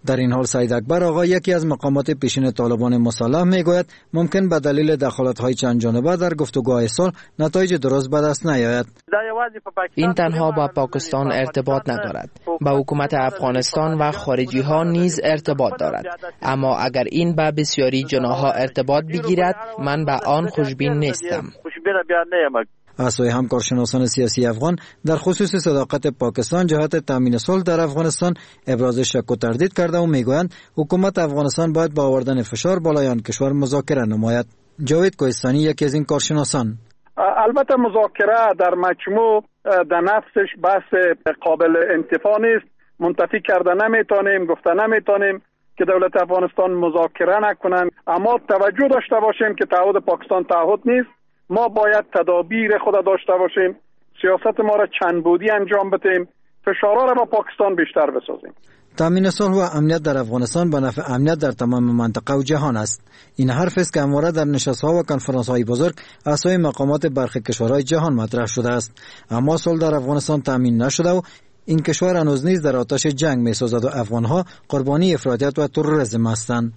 در این حال سعید اکبر آقا یکی از مقامات پیشین طالبان مسلح میگوید ممکن به دلیل دخالت‌های چند جانبه در گفتگوهای صلح نتایج درست به دست نیاید. این تنها با پاکستان ارتباط ندارد، با حکومت افغانستان و خارجی ها نیز ارتباط دارد. اما اگر این به بسیاری جناح‌ها ارتباط بگیرد، من به آن خوشبین نیستم. از سوی هم کارشناسان سیاسی افغان در خصوص صداقت پاکستان جهت تامین صلح در افغانستان ابراز شک و تردید کرده و میگویند حکومت افغانستان باید با آوردن فشار بالای آن کشور مذاکره نماید. جاوید کوهستانی یکی از این کارشناسان: البته مذاکره در مجموع در نفسش بحث قابل انتفاع نیست. منتفی کرده نمیتونیم، گفته نمیتونیم که دولت افغانستان مذاکره نکنن، اما توجه داشته باشیم که تعهد پاکستان تعهد نیست. ما باید تدابیر خود داشته باشیم، سیاست ما را چند بودی انجام بدیم، فشارها را با پاکستان بیشتر بسازیم. تامین صلح و امنیت در افغانستان به نفع امنیت در تمام منطقه و جهان است. این حرف است که همواره در نشست‌ها و کنفرانس‌های بزرگ از سوی مقامات برخی کشورهای جهان مطرح شده است. اما صلح در افغانستان تامین نشده و این کشور هنوز نیز در آتش جنگ می‌سوزد و افغان‌ها قربانی افراطیت و تروریسم هستند.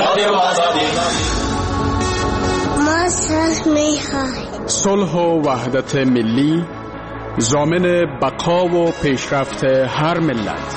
صلح و وحدت ملی ضامن بقا و پیشرفت هر ملت.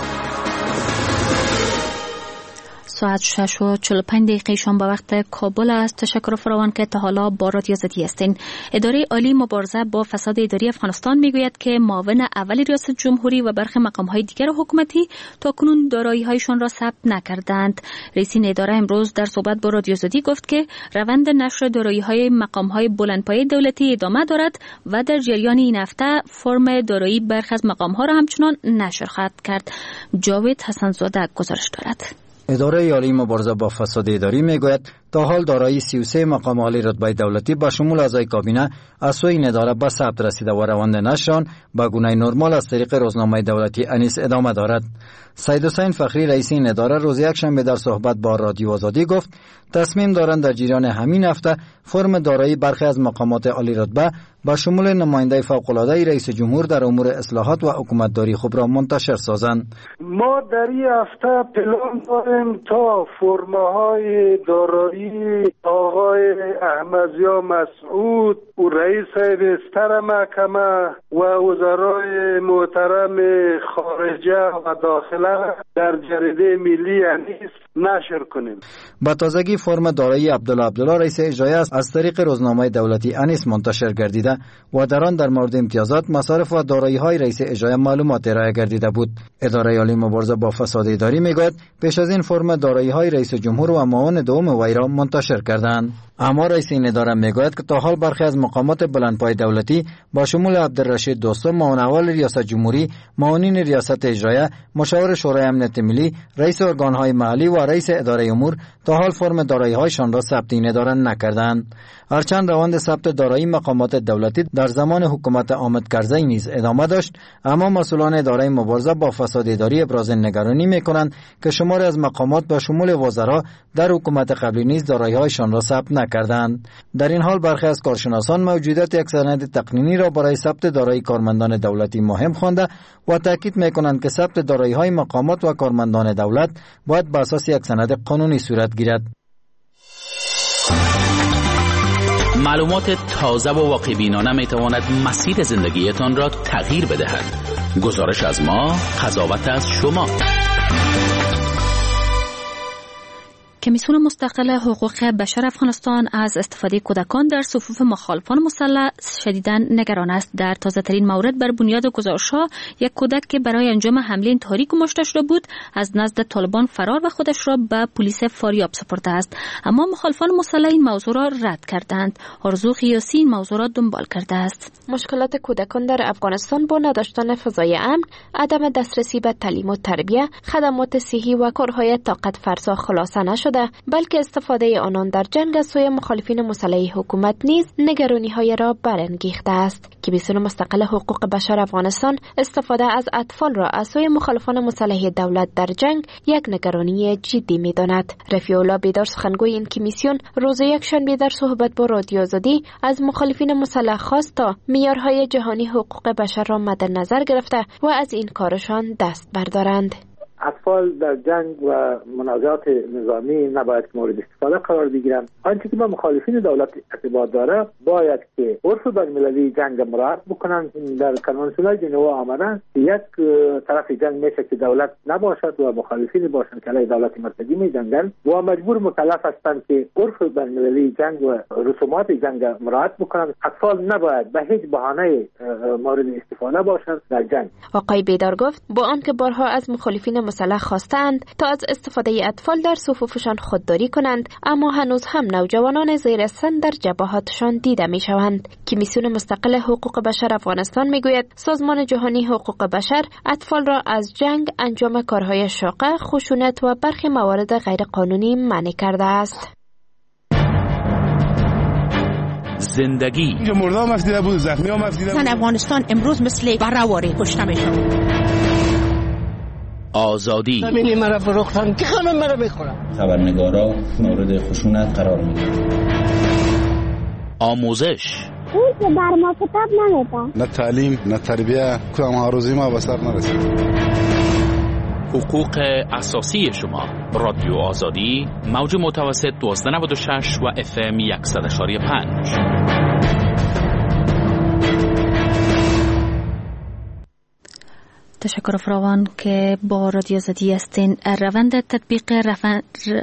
ساعت شش و چهل و پنج دقیقه شام به وقت کابل است. تشکر فراوان که تا حالا با رادیو آزادی هستین. اداره عالی مبارزه با فساد اداری افغانستان میگوید که معاون اول ریاست جمهوری و برخی مقام‌های دیگر حکومتی تاکنون دارایی‌هایشان را ثبت نکردند. رئیس این اداره امروز در صحبت با رادیو آزادی گفت که روند نشر دارایی‌های مقام‌های بلندپایه دولتی ادامه دارد و در جریان این هفته فرم دارایی برخی از مقام‌ها را همچنان نشر خواهد کرد. جاوید حسن‌زاده گزارش دارد. اداره عالی مبارزه با فساد اداری میگوید تا حال دارایی سی و سه مقام عالی رتبه دولتی با شمول اعضای کابینه از سوی این اداره به ثبت رسیده و روند نشران به گونه نرمال از طریق روزنامه دولتی انیس ادامه دارد. سید حسین فخری رئیس این اداره روز یکشنبه در صحبت با رادیو آزادی گفت تصمیم دارند در جریان همین هفته فرم دارایی برخی از مقامات عالی رتبه با شمول نماینده فوق‌العاده رئیس جمهور در امور اصلاحات و حکومتداری خوب را منتشر سازند. ما در این هفته پلان داریم تا فرم‌های دارایی آقای احمدضیا مسعود و رئیس بستر محکمه و وزرای محترم خارجه و داخله در جریده ملی انیس نشر کنیم. با تازگی فرم دارایی عبدالله عبدالله رئیس اجرایی است از طریق روزنامه دولتی انیس منتشر گردیده و در آن در مورد امتیازات، مصارف و دارایی‌های رئیس اجرایی معلومات ارائه گردیده بود. اداره عالی مبارزه با فساد اداری میگوید پیش از این فرم دارایی‌های رئیس جمهور و معاون دوم وی را منتشر کردند. اما رئیس این اداره میگوید که تا حال برخی از مقامات بلندپایه دولتی با شمول عبدالرشید دوستم معاون اول ریاست جمهوری، معاونین ریاست اجرایی، مشاور شورای امنیت ملی، رئیس ارگان‌های محلی و رئیس اداره امور تا حال فرم دارایی‌هایشان را ثبت این اداره نکردند. هرچند روند ثبت دارایی مقامات دولتی در زمان حکومت حامد کرزی نیز ادامه داشت، اما مسئولان اداره مبارزه با فساد اداری ابراز نگرانی می‌کنند که شماری از مقامات با شمول وزرا در حکومت قبلی نیز دارایی‌هایشان را ثبت نکردند. در این حال برخی از کارشناسان موجودیت یک سند تقنینی را برای ثبت دارایی کارمندان دولتی مهم خوانده و تاکید می‌کنند که ثبت دارایی‌های مقامات و کارمندان دولت باید بر اساس یک سند قانونی صورت گیرد. معلومات تازه و واقع‌بینانه می‌تواند مسیر زندگیتان را تغییر بدهد. گزارش از ما، قضاوت از شما. کمیسیون مستقل حقوق بشر افغانستان از استفاده کودکان در صفوف مخالفان مسلح شدیداً نگران است. در تازه‌ترین مورد بر بنیاد گزارش‌ها یک کودک که برای انجام حمله انتحاری کشته شده بود از نزد طالبان فرار و خودش را به پلیس فاریاب سپرده است. اما مخالفان مسلح این موضوع را رد کردند. آرزو قیاسی این موضوع را دنبال کرده است. مشکلات کودکان در افغانستان با نداشتن فضای امن، عدم دسترسی به تعلیم و تربیت، خدمات صحی و کارهای طاقت فرسا خلاصه نشده، بلکه استفاده آنان در جنگ از سوی مخالفین مسلح حکومت نیز نگرانی‌های را برانگیخته است. کمیسیون مستقل حقوق بشر افغانستان استفاده از اطفال را از سوی مخالفان مسلح دولت در جنگ یک نگرانی جدی می‌داند. رفیع الله بیدار سخنگوی این کمیسیون روز یکشنبه در صحبت با رادیو آزادی از مخالفین مسلح خواست تا معیارهای جهانی حقوق بشر را مد نظر گرفته و از این کارشان دست بردارند. اطفال در جنگ و منازعات نظامی نباید مورد استفاده قرار بگیرند. آنچه که با مخالفین دولت ارتباط داره باید که عرف بین‌المللی جنگ مراعات بکنند. در کنوانسیون ژنوا آمدن یک طرف جنگ میشه که دولت نباشد و مخالفین باشند که علیه دولت مرتدی می‌جنگند و مجبور مکلف هستند که عرف بین‌المللی جنگ و رسومات جنگ مراعات بکنند. اطفال نباید به هیچ بهانه مورد استفاده باشند در جنگ. آقای بیدار گفت با آنکه بارها از مخالفین مسلح خواستند تا از استفاده اطفال در صفوفشان خودداری کنند، اما هنوز هم نوجوانان زیر سن در جبهاتشان دیده می شوند. کمیسیون مستقل حقوق بشر افغانستان می گوید سازمان جهانی حقوق بشر اطفال را از جنگ، انجام کارهای شاقه، خشونت و برخی موارد غیر قانونی منع کرده است. زندگی اینجا مردام افدیده بود، زخمی هم افدیده بود. افغانستان امروز مثل برهواری کشته میشن. آزادی همینی مرا فروختن که همه مرا میخورن. خبرنگارا مورد خشونت قرار میگیرن. آموزش اون که بر ما کتاب نمیده. نه تعلیم نه تربیه، کدام آروزی ما به سر نرسید. حقوق اساسی شما. رادیو آزادی، موج متوسط دوازده نود و شش و اف ام صد و یک و پنج. تشکر فراوان که با رادیو آزادی هستین. روند تطبیق رفن...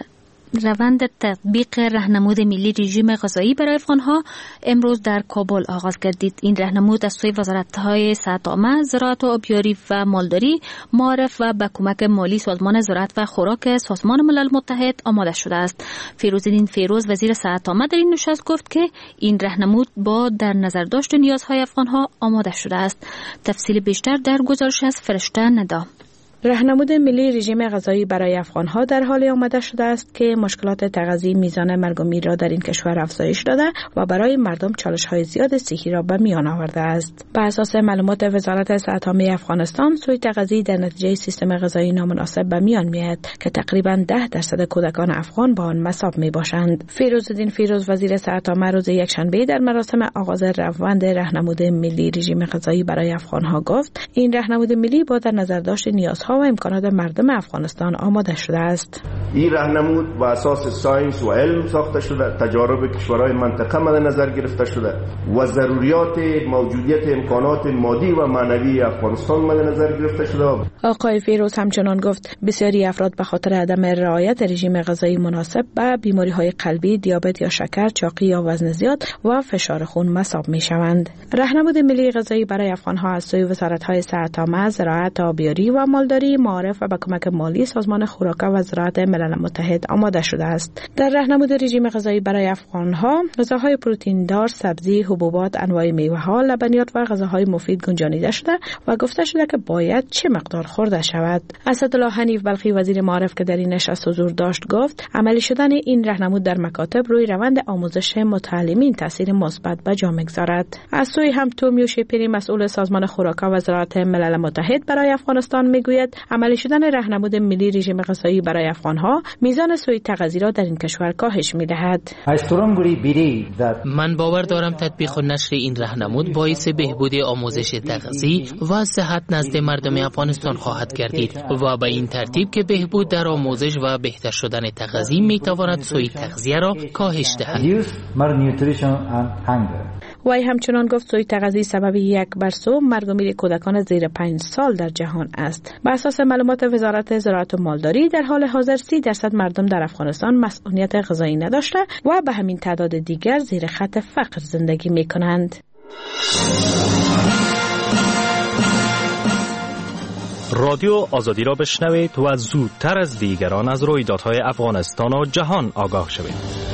روند تطبیق راهنمود ملی رژیم غذایی برای افغانها امروز در کابل آغاز گردید. این راهنمود از سوی وزارت‌های صحت عامه، زراعت و آبیاری و مالداری، معارف و با کمک مالی سازمان زراعت و خوراک سازمان ملل متحد آماده شده است. فیروزالدین فیروز وزیر صحت عامه در این نشست گفت که این راهنمود با در نظر داشت نیازهای افغانها آماده شده است. تفصیل بیشتر در گزارش از فرشته ندا. راهنمود ملی رژیم غذایی برای افغانها در حال آماده شده است که مشکلات تغذیه میزان مرگ و میر را در این کشور افزایش داده و برای مردم چالش‌های زیاد صحی را به میان آورده است. بر اساس معلومات وزارت صحت عامه افغانستان، سوء تغذیه در نتیجه سیستم غذایی نامناسب به میان میآید که تقریباً ده درصد کودکان افغان با آن مصاب میباشند. فیروزالدین فیروز وزیر صحت عامه روز یکشنبه در مراسم آغاز روند راهنمود ملی رژیم غذایی برای افغانها گفت این راهنمود ملی با در نظر داشت نیازها و امکانات مردم افغانستان آماده شده است. این راهنمود با اساس ساینس و علم ساخته شده، تجارب کشورهای منطقه مد نظر گرفته شده و ضروریات موجودیت امکانات مادی و معنوی افغانستان مد نظر گرفته شده. آقای فیروز همچنان گفت بسیاری افراد به خاطر عدم رعایت رژیم غذایی مناسب به بیماری‌های قلبی، دیابت یا شکر، چاقی یا وزن زیاد و فشار خون مصاب می‌شوند. راهنمود ملی غذایی برای افغان‌ها از سوی وزارت‌های صحت عامه، زراعت، آبیاری و مالداری، معارف و با کمک مالی سازمان خوراک و زراعت ملل متحد آماده شده است. در راهنمود رژیم غذایی برای افغانها غذاهای پروتئین دار، سبزی، حبوبات، انواع میوه‌ها، لبنیات و غذاهای مفید گنجانیده شده و گفته شده که باید چه مقدار خورده شود. اسدالله حنیف بلخی وزیر معارف که در این نشست حضور داشت گفت عملی شدن این راهنمود در مکاتب روی روند آموزش متعلمین تاثیر مثبت به جا می‌گذارد. از سوی هم تومیو شپیری مسئول سازمان خوراک و زراعت ملل متحد برای افغانستان میگوید عملی شدن راهنمود ملی رژیم غذایی برای افغانها میزان سوء تغذیه را در این کشور کاهش می‌دهد. من باور دارم تطبیق و نشر این راهنمود باعث بهبود آموزش تغذیه و صحت نزد مردم افغانستان خواهد گردید و به این ترتیب که بهبود در آموزش و بهتر شدن تغذیه میتواند سوء تغذیه را کاهش دهد. وی همچنان گفت سوء تغذیه سبب یک بر صد مرگ و میر کودکان زیر پنج سال در جهان است. بر اساس معلومات وزارت زراعت و مالداری در حال حاضر سی درصد مردم در افغانستان مسئولیت غذایی نداشته و به همین تعداد دیگر زیر خط فقر زندگی می کنند. رادیو آزادی را بشنوید و زودتر از دیگران از رویدادهای افغانستان و جهان آگاه شوید.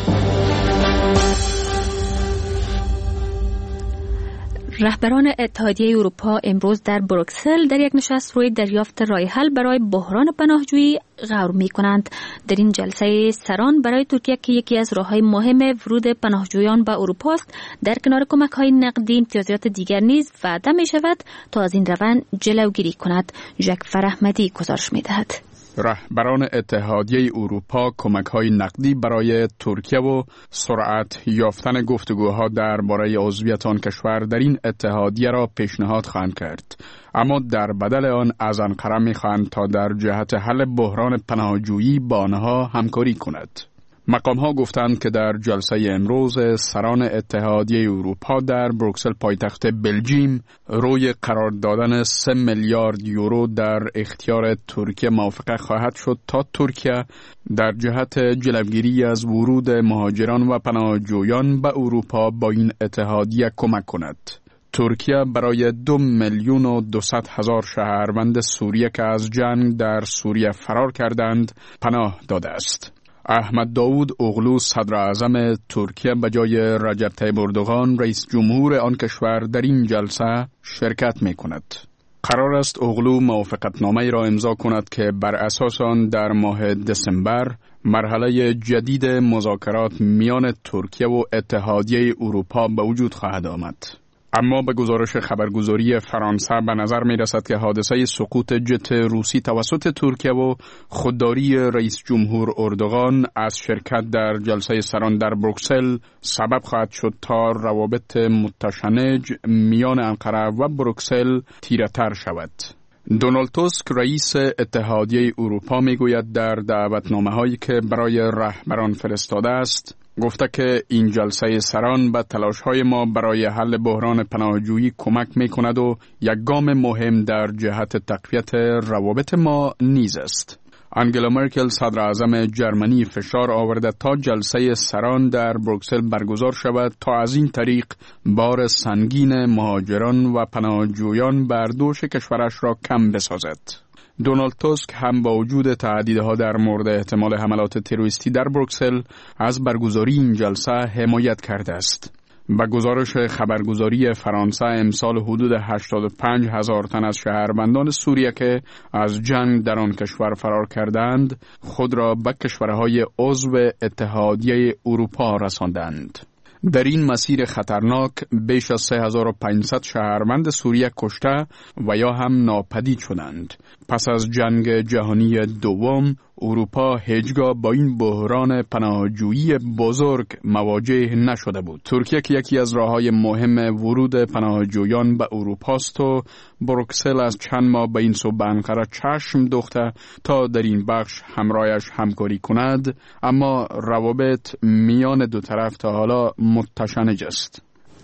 رهبران اتحادیه اروپا امروز در بروکسل در یک نشست روی دریافت راه حل برای بحران پناهجویی غور می‌کنند. در این جلسه سران برای ترکیه که یکی از راه‌های مهم ورود پناهجویان به اروپا است، در کنار کمک‌های نقدی امتیازات دیگر نیز وعده می‌شود تا از این روند جلوگیری کند. ژک فرحمدی گزارش می‌دهد. رهبران اتحادیه اروپا کمک‌های نقدی برای ترکیه و سرعت یافتن گفتگوها درباره عضویت آن کشور در این اتحادیه را پیشنهاد خواهند کرد، اما در بدل آن از انقره می‌خواهند تا در جهت حل بحران پناهجویی با آنها همکاری کند. مقام‌ها گفتند که در جلسه امروز سران اتحادیه اروپا در بروکسل پایتخت بلژیم روی قرار دادن سه میلیارد یورو در اختیار ترکیه موافقه خواهد شد تا ترکیه در جهت جلوگیری از ورود مهاجران و پناهجویان به اروپا با این اتحادیه کمک کند. ترکیه برای دو میلیون و دویست هزار شهروند سوریه که از جنگ در سوریه فرار کردند پناه داده است. احمد داود اوغلو صدر اعظم ترکیه به جای رجب طیب اردوغان رئیس جمهور آن کشور در این جلسه شرکت می کند. قرار است اوغلو موافقتنامه را امضا کند که بر اساس آن در ماه دسامبر مرحله جدید مذاکرات میان ترکیه و اتحادیه اروپا به وجود خواهد آمد. اما به گزارش خبرگزاری فرانسه به نظر می رسد که حادثه سقوط جت روسی توسط ترکیه و خودداری رئیس جمهور اردوغان از شرکت در جلسه سران در بروکسل سبب خواهد شد تا روابط متشنج میان انقره و بروکسل تیره‌تر شود. دونالد توسک رئیس اتحادیه اروپا می گوید در دعوتنامه هایی که برای رهبران فرستاده است گفته که این جلسه سران به تلاش‌های ما برای حل بحران پناهجویی کمک می‌کند و یک گام مهم در جهت تقویت روابط ما نیز است. انگلا مرکل صدر اعظم جرمنی فشار آورده تا جلسه سران در بروکسل برگزار شود تا از این طریق بار سنگین مهاجران و پناهجویان بر دوش کشورش را کم بسازد. دونالد توسک هم با وجود تهدیدها در مورد احتمال حملات تروریستی در بروکسل از برگزاری این جلسه حمایت کرده است. به گزارش خبرگزاری فرانسه امسال حدود هشتاد و پنج هزار تن از شهروندان سوریه که از جنگ در آن کشور فرار کردند خود را به کشورهای عضو اتحادیه اروپا رساندند. در این مسیر خطرناک بیش از سه هزار و پانصد شهروند سوریه کشته و یا هم ناپدید شدند. پس از جنگ جهانی دوم اروپا هیچگاه با این بحران پناهجویی بزرگ مواجه نشده بود. ترکیه که یکی از راههای مهم ورود پناهجویان به اروپا است و بروکسل از چند ماه به این سو به انقره چشم دوخته تا در این بخش همراهش همکاری کند، اما روابط میان دو طرف تا حالا متشنج است.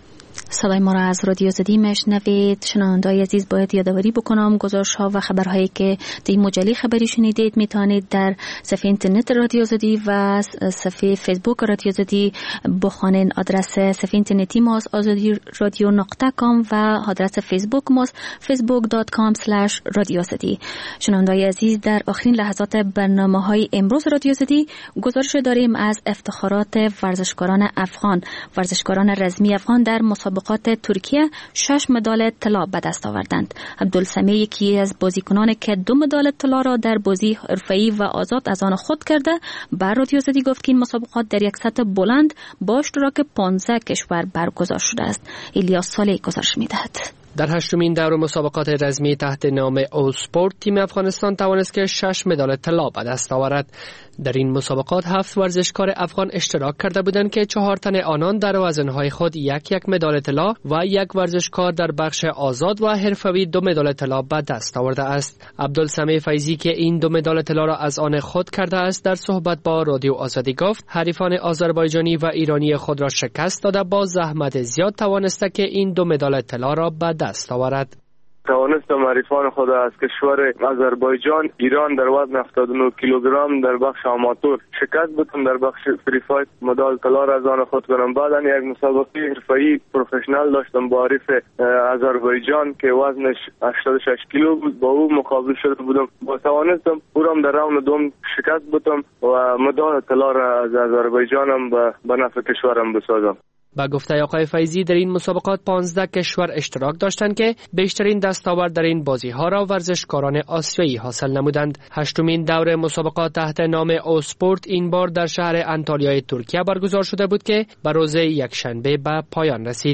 صدای ما را از رادیو زدی میشنوید. شنوندگان عزیز، باید یادآوری بکنم گزارش‌ها و خبرهایی که در مجله خبری شنیدید میتونید در صفحه اینترنت رادیو زدی و صفحه فیسبوک رادیو زدی بخوانید. آدرس صفحه اینترنتی ماست آزادی رادیو نقطه کام و آدرس فیسبوک ماست فیسبوک دات کام اسلش رادیو زدی. شنوندگان عزیز، در آخرین لحظات برنامه‌های امروز رادیو زدی گزارش داریم از افتخارات ورزشکاران افغان. ورزشکاران رزمی افغان در مسابقات ترکیه شش مدال طلا به دست آوردند. عبدالسمی یکی از بازیکنان که دو مدال طلا را در بازی حرفه‌ای و آزاد از آن خود کرده بر رادیو زدی گفت که این مسابقات در یک سطح بلند با اشتراک پانزده کشور برگزار شده است. الیاس صالح گزارش می‌دهد. در هشتمین دور مسابقات رزمی تحت نام او سپورت تیم افغانستان توانست که شش مدال طلا به دست آورد. در این مسابقات هفت ورزشکار افغان اشتراک کرده بودند که چهار تن آنان در وزنهای خود یک یک مدال طلا و یک ورزشکار در بخش آزاد و حرفه‌ای دو مدال طلا به دست آورده است. عبدالسمی فیضی که این دو مدال طلا را از آن خود کرده است در صحبت با رادیو آزادی گفت حریفان آذربایجانی و ایرانی خود را شکست داده با زحمت زیاد توانسته که این دو مدال طلا را به دست آورد. توانستم حریفان خود از کشور آذربایجان، ایران در وزن هفتاد و نه کیلوگرم در بخش آماتور شکست بدم. در بخش فری فایت مدال طلا را از آن خود کنم. بعدا یک مسابقه حرفه‌ای پروفشنال داشتم با حریف آذربایجان که وزنش هشتاد و شش کیلو بود، با او مقابل شده بودم. با توانستم او را در راوند دوم شکست بدم و مدال طلا را از آذربایجانم به نفع کشورم بسازم. با گفته آقای فیضی در این مسابقات پانزده کشور اشتراک داشتند که بیشترین دستاورد در این بازی ها را ورزشکاران آسیایی حاصل نمودند. هشتمین دور مسابقات تحت نام او سپورت این بار در شهر انتالیای ترکیه برگزار شده بود که به روز یکشنبه به پایان رسید.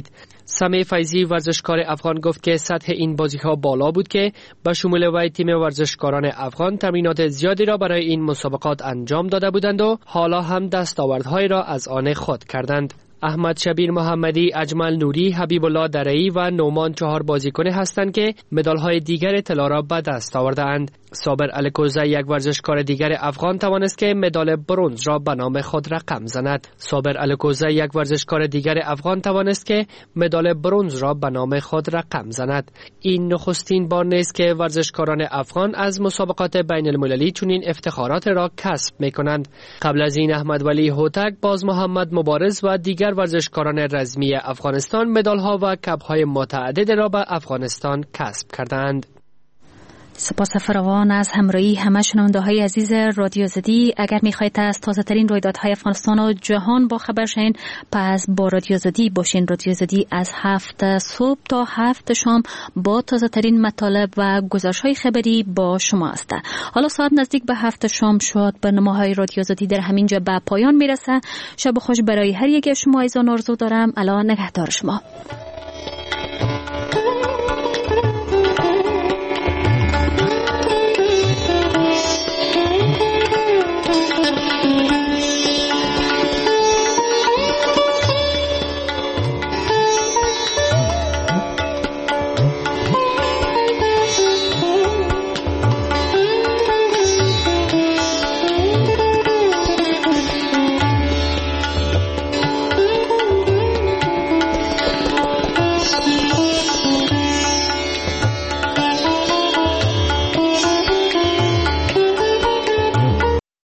سمی فیضی ورزشکار افغان گفت که سطح این بازی‌ها بالا بود که به شمول وی تیم ورزشکاران افغان تمرینات زیادی را برای این مسابقات انجام داده بودند و حالا هم دستاوردهای را از آن خود کردند. احمد شبیر محمدی، اجمل نوری، حبیب الله درعی و نومان چهار بازیکن هستند که مدال‌های دیگر طلا را به دست آورده‌اند. صابر الکوزه یک ورزشکار دیگر افغان توانست که مدال برنز را به نام خود رقم زند. صابر الکوزه یک ورزشکار دیگر افغان توانست که مدال برنز را به نام خود رقم زند. این نخستین بار نیست که ورزشکاران افغان از مسابقات بین المللی چنین افتخارات را کسب می‌کنند. قبل از این احمد ولی هوتک، باز محمد مبارز و دیگر ورزشکاران رزمی افغانستان مدال‌ها و کپ‌های متعدد را به افغانستان کسب کردند. سپاس فراوان از همراهی همه شنونده‌های عزیز رادیو زدی. اگر می‌خواهید از تازه‌ترین رویدادهای افغانستان و جهان با خبر شین، پس با رادیو زدی باشین. رادیو زدی از هفت صبح تا هفت شام با تازه‌ترین مطالب و گزارش‌های خبری با شما است. حالا ساعت نزدیک به هفت شام شد. برنامه‌های رادیو زدی در همینجا به پایان میرسه. شب خوش برای هر یک شما عزیزان آرزو دارم. الا نگهدار شما.